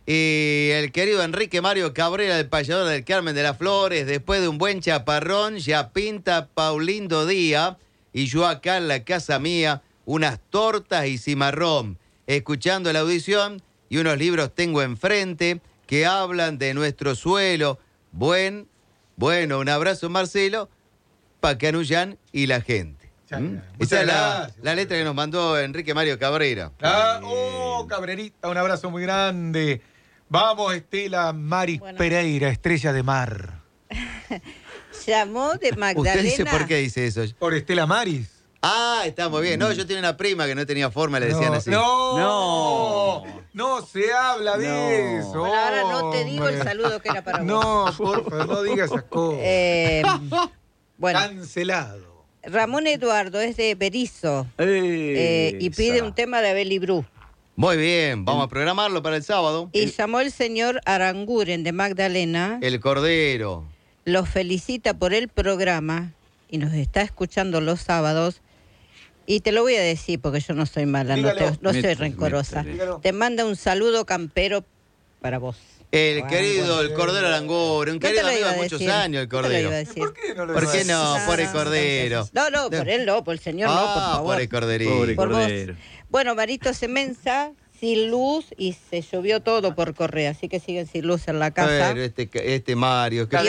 Y el querido Enrique Mario Cabrera, el payador del Carmen de las Flores, después de un buen chaparrón, ya pinta Paulindo Díaz. Y yo acá en la casa mía, unas tortas y cimarrón, escuchando la audición y unos libros tengo enfrente que hablan de nuestro suelo. Bueno, un abrazo, Marcelo, Pacanullán y la gente. Esa es la letra que nos mandó Enrique Mario Cabrera. Cabrerita, un abrazo muy grande. Vamos, Estela Maris Pereira, estrella de mar. Llamó de Magdalena. ¿Usted dice por qué dice eso? Por Estela Maris. Ah, está muy bien. No, yo tenía una prima que no tenía forma, le decían así. No se habla de eso. Bueno, ahora no te digo el saludo que era para vos. No, por favor, no digas esas cosas. Bueno. Cancelado. Ramón Eduardo es de Berizo y pide un tema de Abel Bru. Muy bien, vamos a programarlo para el sábado. Y llamó el señor Aranguren de Magdalena. El Cordero. Los felicita por el programa y nos está escuchando los sábados. Y te lo voy a decir porque yo no soy mala, no soy rencorosa. Te manda un saludo campero para vos. El querido, el Cordero Aranguren, un querido amigo de muchos años, el Cordero. ¿Por qué no lo ¿Por qué no? Por el Cordero. No, por él no, por el señor no, por favor. Por el Corderito. Pobre Por vos. Cordero. Bueno, Marito Semenza, sin luz y se llovió todo por correa, así que siguen sin luz en la casa. Pero este Mario, que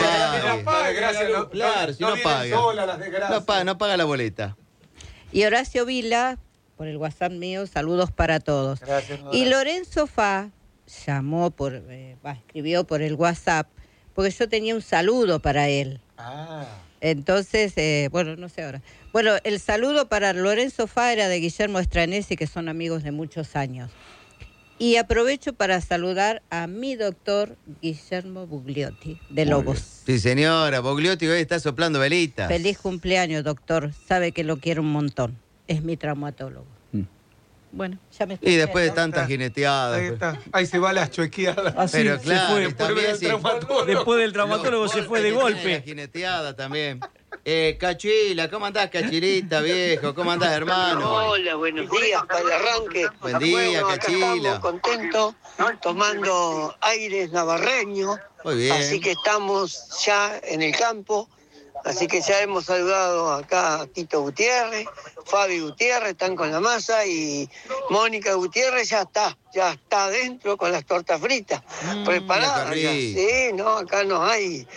claro, si no paga. No paga la boleta. Y Horacio Vila, por el WhatsApp mío, saludos para todos. Gracias, y Lorenzo Fa llamó escribió por el WhatsApp, porque yo tenía un saludo para él. Entonces, no sé ahora. Bueno, el saludo para Lorenzo Fa era de Guillermo Estranesi, que son amigos de muchos años. Y aprovecho para saludar a mi doctor Guillermo Bugliotti, de Lobos. Sí, señora, Bugliotti hoy está soplando velitas. Feliz cumpleaños, doctor. Sabe que lo quiero un montón. Es mi traumatólogo. Bueno, ya me estoy Y después de tantas jineteadas. Ahí se va las chuequeadas. Pero claro, se fue. también Después del traumatólogo se fue de golpe. La jineteada también. Cachila, ¿cómo andás, Cachilita, viejo? ¿Cómo andás, hermano? Hola, buenos días para el arranque. Buen día, acá Cachila. estamos contentos, tomando aires navarreños. Muy bien. Así que estamos ya en el campo. Así que ya hemos saludado acá a Tito Gutiérrez, Fabi Gutiérrez, están con la masa, y Mónica Gutiérrez ya está adentro con las tortas fritas, preparadas. Ya. Sí, no, acá no hay,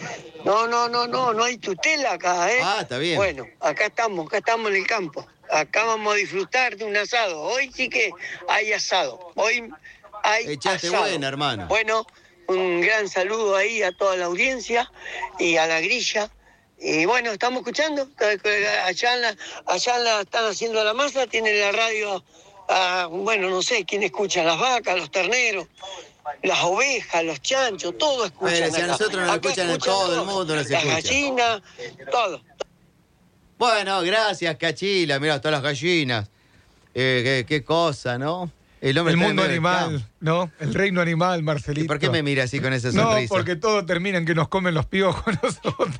no hay tutela acá, ¿eh? Está bien. Bueno, acá estamos en el campo. Acá vamos a disfrutar de un asado. Hoy sí que hay asado. Hoy hay Echaste asado. buena, hermano. Bueno, un gran saludo ahí a toda la audiencia y a la grilla. Y bueno, estamos escuchando, allá están haciendo la masa, tienen la radio, no sé quién escucha, las vacas, los terneros, las ovejas, los chanchos, todo escuchan. Si a nosotros nos escuchan en todo el mundo, nos escuchan. Las gallinas, todo. Bueno, gracias, Cachila, mirá, todas las gallinas. Qué cosa, ¿no? El mundo animal, ¿no? El reino animal, Marcelito. ¿Y por qué me mira así con esa sonrisa? No, porque todo termina en que nos comen los piojos nosotros.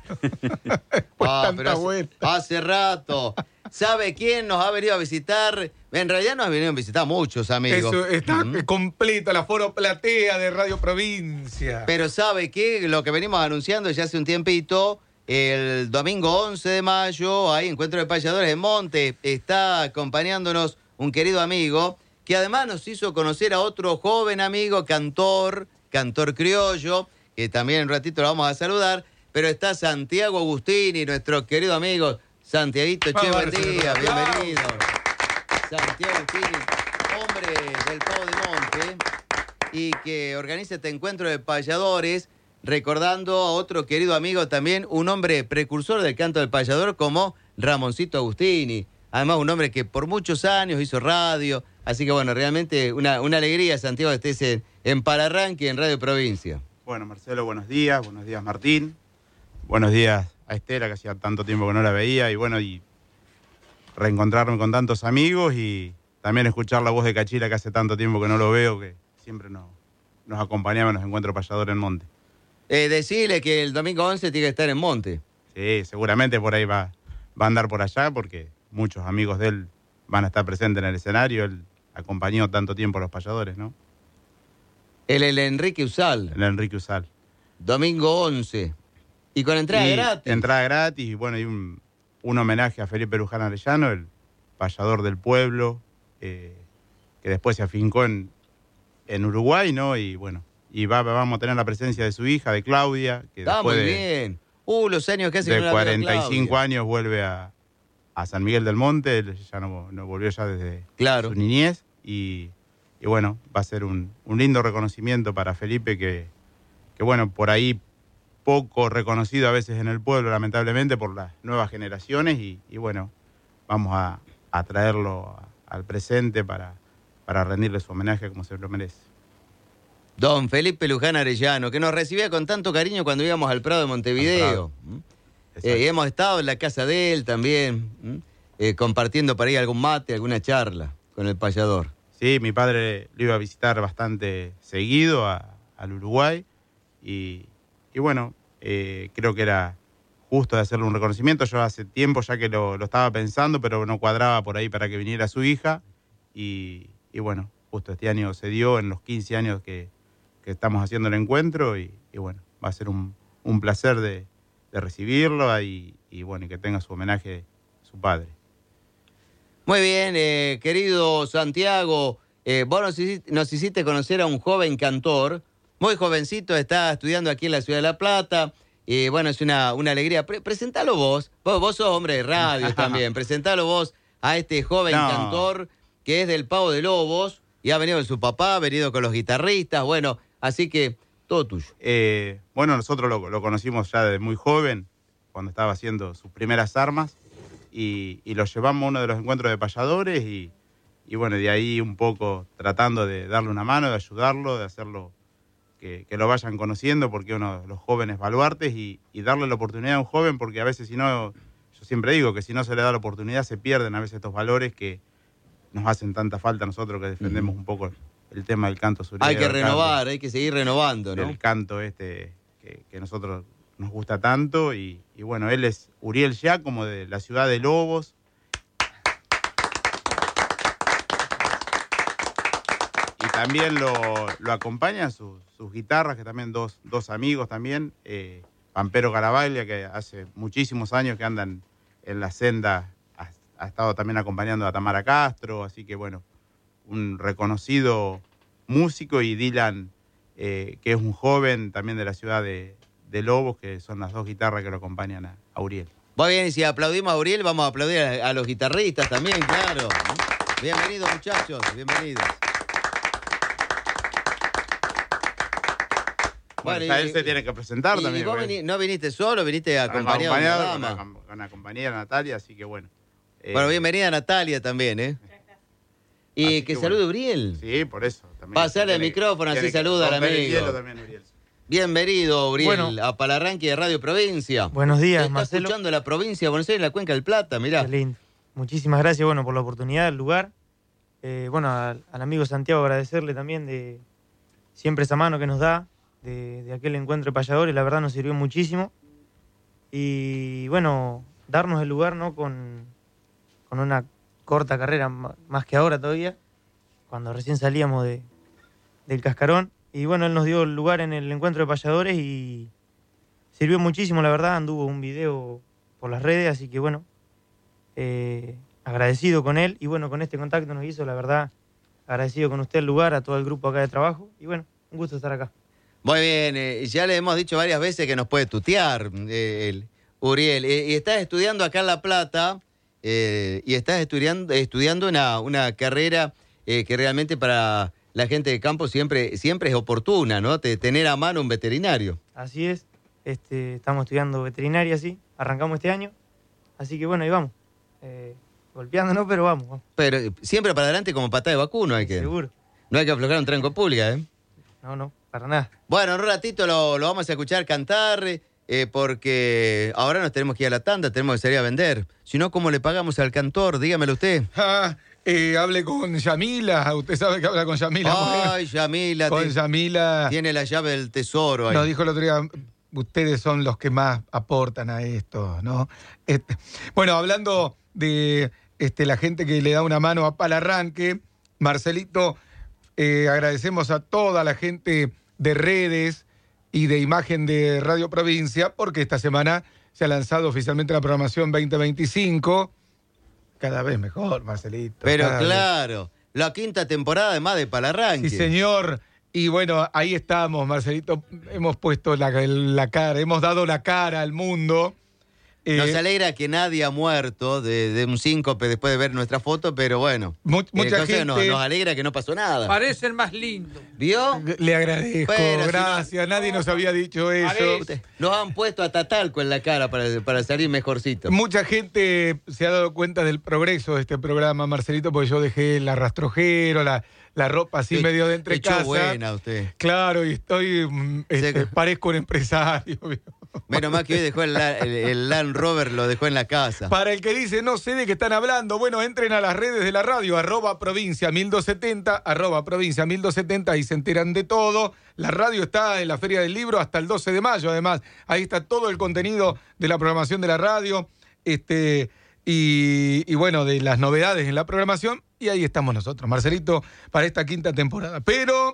Pero hace rato. ¿Sabe quién nos ha venido a visitar? En realidad nos ha venido a visitar muchos amigos. Eso, está completa la foro platea de Radio Provincia. Pero ¿sabe qué? Lo que venimos anunciando ya hace un tiempito, el domingo 11 de mayo, hay Encuentro de Payadores en Monte. Está acompañándonos un querido amigo que además nos hizo conocer a otro joven amigo, cantor criollo, que también en un ratito lo vamos a saludar, pero está Santiago Agustini, nuestro querido amigo. Santiaguito, buen día, bienvenido. Santiago Agustini, hombre del Pavo de Monte, y que organiza este encuentro de payadores, recordando a otro querido amigo también, un hombre precursor del canto del payador como Ramoncito Agustini. Además, un hombre que por muchos años hizo radio. Así que, bueno, realmente una alegría, Santiago, que estés en Palarranqui, en Radio Provincia. Bueno, Marcelo, buenos días, Martín. Buenos días a Estela, que hacía tanto tiempo que no la veía. Y bueno, y reencontrarme con tantos amigos y también escuchar la voz de Cachila, que hace tanto tiempo que no lo veo, que siempre nos acompañaba en los encuentros payadores en Monte. Decile que el domingo 11 tiene que estar en Monte. Sí, seguramente por ahí va a andar por allá, porque muchos amigos de él van a estar presentes en el escenario. Él acompañó tanto tiempo a los payadores, ¿no? El Enrique Usal. El Enrique Usal. Domingo 11. Y con entrada gratis. Entrada gratis, y bueno, y un homenaje a Felipe Luján Arellano, el payador del pueblo, que después se afincó en Uruguay, ¿no? Y bueno, y vamos a tener la presencia de su hija, de Claudia, que después muy bien. Los años que hace de 45 años vuelve a San Miguel del Monte. Él ya no volvió ya desde su niñez, y bueno, va a ser un lindo reconocimiento para Felipe, que bueno, por ahí poco reconocido a veces en el pueblo, lamentablemente, por las nuevas generaciones, y bueno, vamos a traerlo al presente para rendirle su homenaje como se lo merece. Don Felipe Luján Arellano, que nos recibía con tanto cariño cuando íbamos al Prado de Montevideo. Hemos estado en la casa de él también, compartiendo por ahí algún mate, alguna charla con el payador. Sí, mi padre lo iba a visitar bastante seguido al Uruguay, y bueno, creo que era justo de hacerle un reconocimiento. Yo hace tiempo ya que lo estaba pensando, pero no cuadraba por ahí para que viniera su hija. Y bueno, justo este año se dio en los 15 años que estamos haciendo el encuentro. Y bueno, va a ser un placer de recibirlo y bueno, y que tenga su homenaje a su padre. Muy bien, querido Santiago, vos nos hiciste conocer a un joven cantor, muy jovencito, está estudiando aquí en la ciudad de La Plata. Y bueno, es una alegría. Presentalo vos. Vos sos hombre de radio también. Presentalo vos a este joven cantor que es del Pavo de Lobos y ha venido con su papá, ha venido con los guitarristas. Bueno, así que todo tuyo. Bueno, nosotros lo conocimos ya desde muy joven, cuando estaba haciendo sus primeras armas. Y lo llevamos a uno de los encuentros de payadores. Y bueno, de ahí un poco tratando de darle una mano, de ayudarlo, de hacerlo. Que lo vayan conociendo, porque uno de los jóvenes baluartes y darle la oportunidad a un joven, porque a veces si no, yo siempre digo que si no se le da la oportunidad se pierden a veces estos valores que nos hacen tanta falta a nosotros que defendemos un poco el tema del canto surero. Hay que renovar, hay que seguir renovando, ¿no? El canto que nosotros nos gusta tanto y bueno, él es Uriel Giacomo de la ciudad de Lobos. También lo acompañan sus guitarras, que también dos amigos también. Pampero Garabaglia, que hace muchísimos años que andan en la senda, ha estado también acompañando a Tamara Castro, así que bueno, un reconocido músico, y Dylan, que es un joven también de la ciudad de Lobos, que son las dos guitarras que lo acompañan a Uriel. Muy bien, y si aplaudimos a Uriel, vamos a aplaudir a los guitarristas también, claro. Bienvenidos, muchachos, bienvenidos. Bueno, ya él se tiene que presentar también. ¿Y vos no viniste solo, viniste acompañado de una dama? Con la compañera Natalia, así que bueno. Bueno, bienvenida Natalia también, ¿eh? Y así que salude bueno. Uriel. Sí, por eso. Pasale el micrófono, así saluda al amigo. También, Uriel. Bienvenido, Uriel, bueno, a Palarranqui de Radio Provincia. Buenos días, Marcelo. Está escuchando la provincia de Buenos Aires, la Cuenca del Plata, mirá. Qué lindo. Muchísimas gracias, bueno, por la oportunidad, el lugar. Bueno, al amigo Santiago agradecerle también de siempre esa mano que nos da. De aquel encuentro de payadores, la verdad nos sirvió muchísimo. Y bueno, darnos el lugar, ¿no? Con una corta carrera, más que ahora todavía, cuando recién salíamos del cascarón. Y bueno, él nos dio el lugar en el encuentro de payadores y sirvió muchísimo, la verdad. Anduvo un video por las redes, así que bueno, agradecido con él. Y bueno, con este contacto nos hizo, la verdad, agradecido con usted el lugar, a todo el grupo acá de trabajo. Y bueno, un gusto estar acá. Muy bien, ya le hemos dicho varias veces que nos puede tutear Uriel. Y estás estudiando acá en La Plata, y estás estudiando una carrera que realmente para la gente de campo siempre es oportuna, ¿no? Tener a mano un veterinario. Así es, estamos estudiando veterinaria, sí, arrancamos este año, así que bueno, ahí vamos. Golpeándonos, pero vamos. Pero siempre para adelante como patada de vacuno hay que... Seguro. No hay que aflojar un tranco pública, ¿eh? No, para nada. Bueno, en un ratito lo vamos a escuchar cantar, porque ahora nos tenemos que ir a la tanda, tenemos que salir a vender. Si no, ¿cómo le pagamos al cantor? Dígamelo usted. Hable con Yamila, usted sabe que habla con Yamila. Ay, Yamila. Yamila. Tiene la llave del tesoro ahí. Nos dijo el otro día, ustedes son los que más aportan a esto, ¿no? Bueno, hablando de la gente que le da una mano a Palarranque, Marcelito... agradecemos a toda la gente de redes y de imagen de Radio Provincia, porque esta semana se ha lanzado oficialmente la programación 2025. Cada vez mejor, Marcelito. Pero claro, la quinta temporada además de Palarranque. Sí, señor. Y bueno, ahí estamos, Marcelito. Hemos puesto la cara, hemos dado la cara al mundo. Nos alegra que nadie ha muerto de un síncope después de ver nuestra foto, pero bueno. Mucha gente nos alegra que no pasó nada. Parecen más lindos. ¿Vio? Le agradezco, pero gracias. Nadie nos había dicho eso. Nos han puesto a Tatalco en la cara para salir mejorcito. Mucha gente se ha dado cuenta del progreso de este programa, Marcelito, porque yo dejé el arrastrojero, la ropa así medio de entre casa. Buena usted. Claro, y estoy parezco un empresario. Menos mal que hoy dejó el Land Rover, lo dejó en la casa. Para el que dice, no sé de qué están hablando, bueno, entren a las redes de la radio, @provincia1270, @provincia1270, y se enteran de todo. La radio está en la Feria del Libro hasta el 12 de mayo, además. Ahí está todo el contenido de la programación de la radio, y bueno, de las novedades en la programación, y ahí estamos nosotros, Marcelito, para esta 5ª temporada. Pero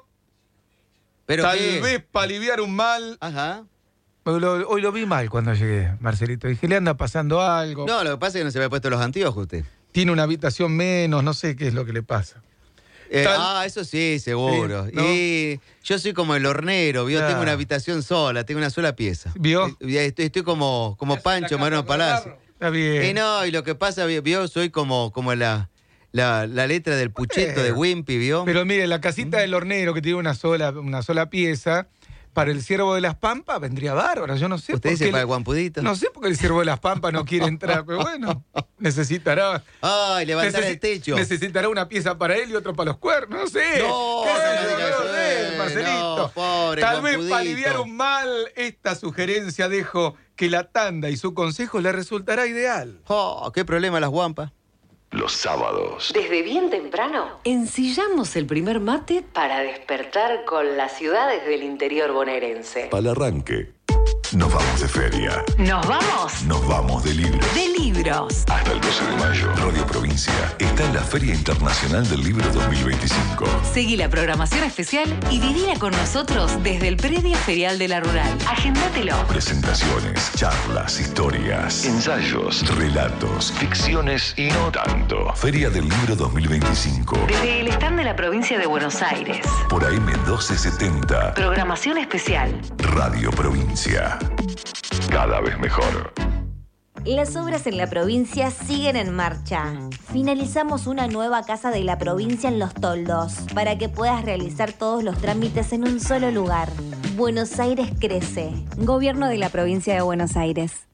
tal vez para aliviar un mal... Ajá. Hoy lo vi mal cuando llegué, Marcelito. Dije, ¿le anda pasando algo? No, lo que pasa es que no se me ha puesto los anteojos usted. Tiene una habitación menos, no sé qué es lo que le pasa. Eso sí, seguro. Sí, ¿no? Y yo soy como el hornero, ¿vio? Claro. Tengo una habitación sola, tengo una sola pieza. ¿Vio? Estoy como Pancho Marino Palacio. Está bien. Y lo que pasa, ¿vio? Soy como la letra del Pucheto de Wimpy, ¿vio? Pero mire, la casita del hornero, que tiene una sola pieza, para el Ciervo de las Pampas vendría bárbaro. Yo no sé. ¿Usted dice para el Guampudito? No sé por qué el Ciervo de las Pampas no quiere entrar, pero bueno, necesitará... Ay, levantar el techo. Necesitará una pieza para él y otra para los cuernos, no sé. No, Marcelito. no, pobre Tal vez Guampudito. para aliviar un mal, esta sugerencia dejo que la tanda y su consejo le resultará ideal. Oh, qué problema las guampas. Los sábados. Desde bien temprano, ensillamos el primer mate para despertar con las ciudades del interior bonaerense. Para el arranque. Nos vamos de feria. ¿Nos vamos? Nos vamos de libros. De libros. Hasta el 12 de mayo, Radio Provincia está en la Feria Internacional del Libro 2025. Seguí la programación especial y vivila con nosotros desde el predio ferial de la Rural. Agéndatelo. Presentaciones, charlas, historias, ensayos, relatos, ficciones y no tanto. Feria del Libro 2025. Desde el stand de la provincia de Buenos Aires. Por AM 1270. Programación especial. Radio Provincia. Cada vez mejor. Las obras en la provincia siguen en marcha. Finalizamos una nueva casa de la provincia en Los Toldos para que puedas realizar todos los trámites en un solo lugar. Buenos Aires crece. Gobierno de la provincia de Buenos Aires.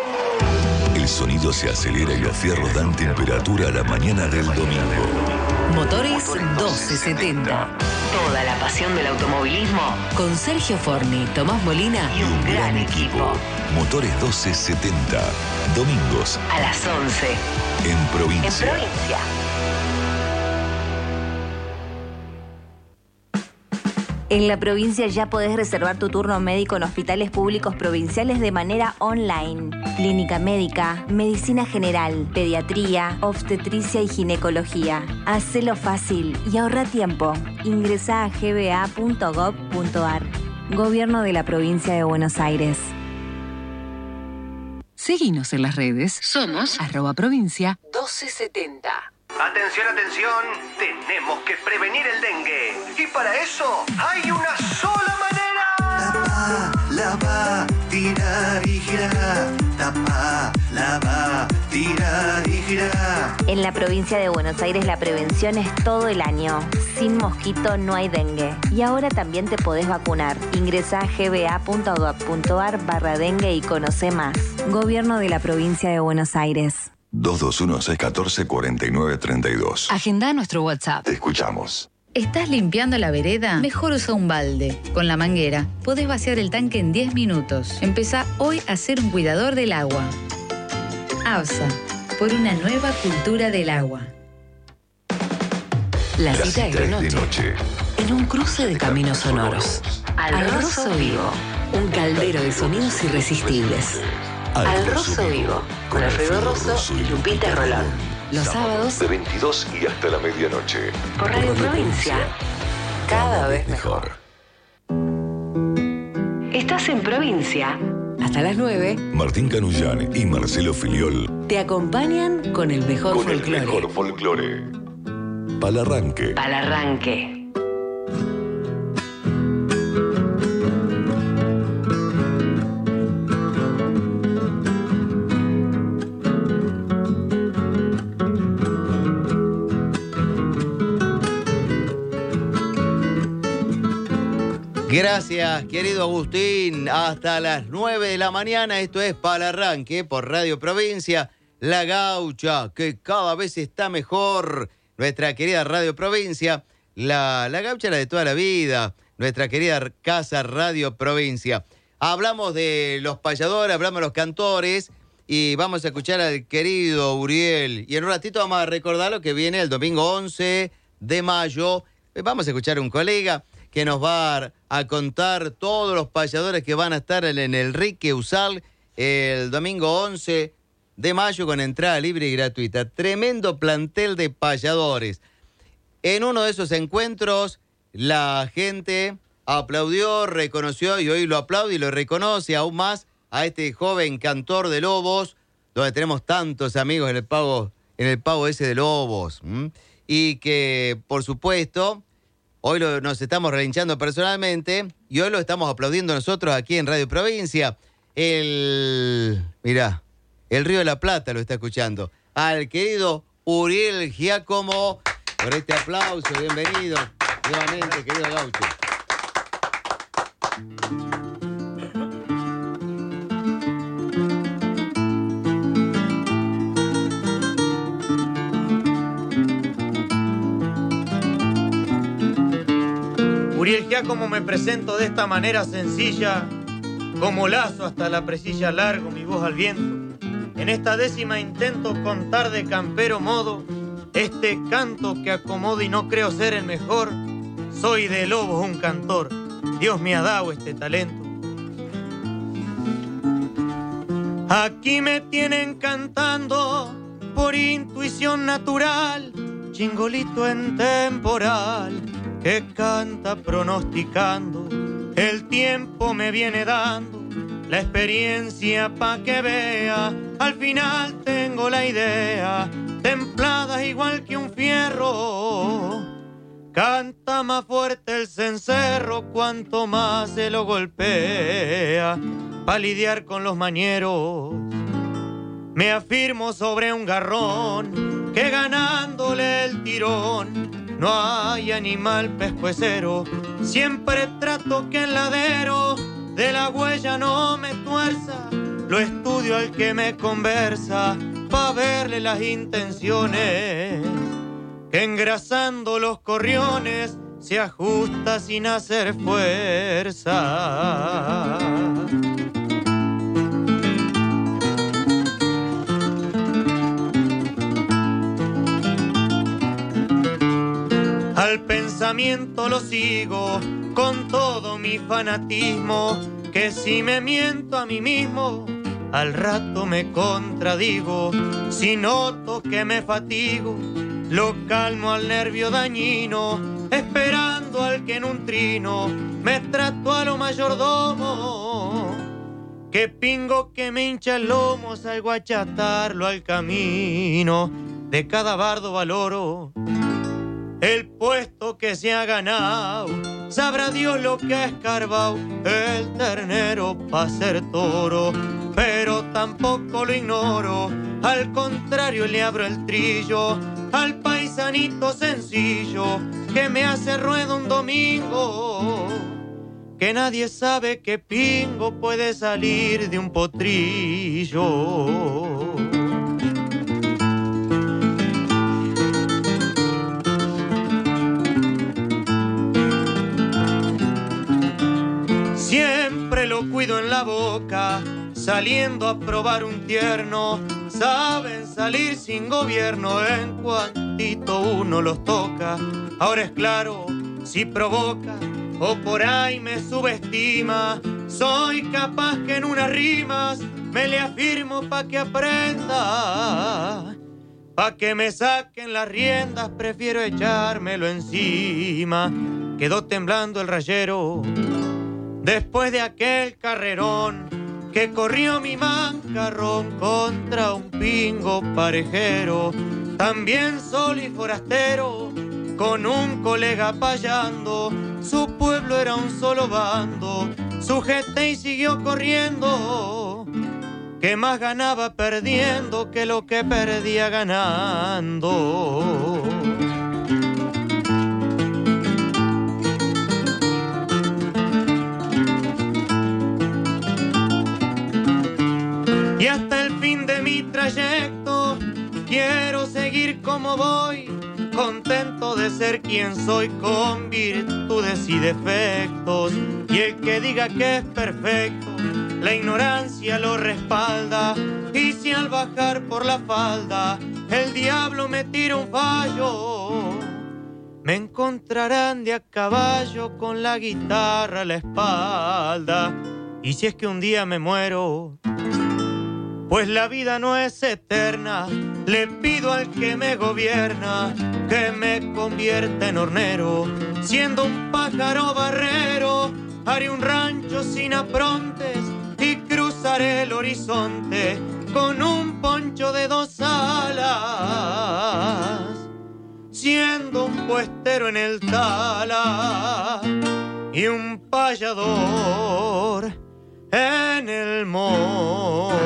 El sonido se acelera y los fierros dan temperatura a la mañana del domingo. Motores 1270. Toda la pasión del automovilismo con Sergio Forni, Tomás Molina y un gran equipo. Motores 1270. Domingos A las 11. en Provincia. En la provincia ya podés reservar tu turno médico en hospitales públicos provinciales de manera online. Clínica médica, medicina general, pediatría, obstetricia y ginecología. Hacelo fácil y ahorra tiempo. Ingresá a gba.gov.ar. Gobierno de la provincia de Buenos Aires. Seguinos en las redes. Somos @provincia 1270. Atención, atención, tenemos que prevenir el dengue. Y para eso hay una sola manera. Tapa, lava, tira y gira. Tapa, lava, tira y gira. En la provincia de Buenos Aires la prevención es todo el año. Sin mosquito no hay dengue. Y ahora también te podés vacunar. Ingresá a gba.gov.ar/dengue y conoce más. Gobierno de la provincia de Buenos Aires. 221-614-4932. Agenda nuestro WhatsApp. Te escuchamos. ¿Estás limpiando la vereda? Mejor usa un balde. Con la manguera podés vaciar el tanque en 10 minutos. Empezá hoy a ser un cuidador del agua. ABSA, por una nueva cultura del agua. La cita es de noche. En un cruce de caminos sonoros. Al Rosso Vivo. Un caldero de sonidos irresistibles. Al Rosso Vivo. Con Alfredo Rosso y Lupita Rolón. Los sábados de 22 y hasta la medianoche. por Radio Provincia. Cada vez mejor. Estás en provincia. Hasta las 9 Martín Canullán y Marcelo Filiol te acompañan con el mejor con el folclore. mejor folclore. Pa'l arranque. Pa'l arranque. Gracias, querido Agustín. Hasta las 9 de la mañana. Esto es Pa'l Arranque por Radio Provincia. La Gaucha, que cada vez está mejor. Nuestra querida Radio Provincia. La Gaucha, la de toda la vida. Nuestra querida Casa Radio Provincia. hablamos de los payadores, hablamos de los cantores y vamos a escuchar al querido Uriel. Y en un ratito vamos a recordar lo que viene el domingo 11 de mayo. Vamos a escuchar a un colega que nos va a contar todos los payadores que van a estar en el Rique Usal el domingo 11 de mayo con entrada libre y gratuita. Tremendo plantel de payadores. En uno de esos encuentros, la gente aplaudió, reconoció y hoy lo aplaude y lo reconoce aún más a este joven cantor de Lobos, donde tenemos tantos amigos en el pago ese de Lobos. Y que, por supuesto, hoy nos estamos relinchando personalmente y hoy lo estamos aplaudiendo nosotros aquí en Radio Provincia. Mirá, el Río de la Plata lo está escuchando. Al querido Uriel Giacomo, por este aplauso, bienvenido nuevamente, querido Gaucho. Uriel Giacomo me presento de esta manera sencilla, como lazo hasta la presilla largo mi voz al viento. En esta 10ª intento contar de campero modo este canto que acomodo y no creo ser el mejor. Soy de Lobos un cantor, Dios me ha dado este talento. Aquí me tienen cantando por intuición natural, chingolito en temporal, que canta pronosticando, el tiempo me viene dando la experiencia pa' que vea, al final tengo la idea, templada igual que un fierro, canta más fuerte el cencerro cuanto más se lo golpea, pa' lidiar con los mañeros, me afirmo sobre un garrón, que ganándole el tirón, no hay animal pescuecero, siempre trato que el ladero de la huella no me tuerza, lo estudio al que me conversa, pa' verle las intenciones, que engrasando los corriones se ajusta sin hacer fuerza. Al pensamiento lo sigo con todo mi fanatismo, que si me miento a mí mismo, al rato me contradigo. Si noto que me fatigo, lo calmo al nervio dañino, esperando al que en un trino me trato a lo mayordomo. Que pingo que me hincha el lomo, salgo a achatarlo al camino, de cada bardo valoro el puesto que se ha ganado, sabrá Dios lo que ha escarbado el ternero pa' ser toro, pero tampoco lo ignoro, al contrario le abro el trillo al paisanito sencillo que me hace ruedo un domingo, que nadie sabe que pingo puede salir de un potrillo. Siempre lo cuido en la boca, saliendo a probar un tierno. Saben salir sin gobierno en cuantito uno los toca. Ahora es claro, si provoca o por ahí me subestima, soy capaz que en unas rimas me le afirmo pa' que aprenda. Pa' que me saquen las riendas prefiero echármelo encima. Quedó temblando el rayero después de aquel carrerón que corrió mi mancarrón contra un pingo parejero, también sol y forastero, con un colega payando, su pueblo era un solo bando, sujeté y siguió corriendo, que más ganaba perdiendo que lo que perdía ganando. Y hasta el fin de mi trayecto quiero seguir como voy, contento de ser quien soy con virtudes y defectos. Y el que diga que es perfecto, la ignorancia lo respalda. Y si al bajar por la falda el diablo me tira un fallo, me encontrarán de a caballo con la guitarra a la espalda. Y si es que un día me muero, pues la vida no es eterna, le pido al que me gobierna que me convierta en hornero. Siendo un pájaro barrero, haré un rancho sin aprontes y cruzaré el horizonte con un poncho de 2 alas. Siendo un puestero en el tala y un payador en el monte.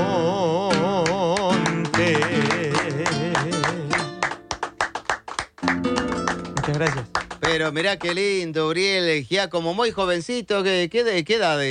Muchas gracias. Pero mirá qué lindo, Uriel, ya como muy jovencito, ¿qué edad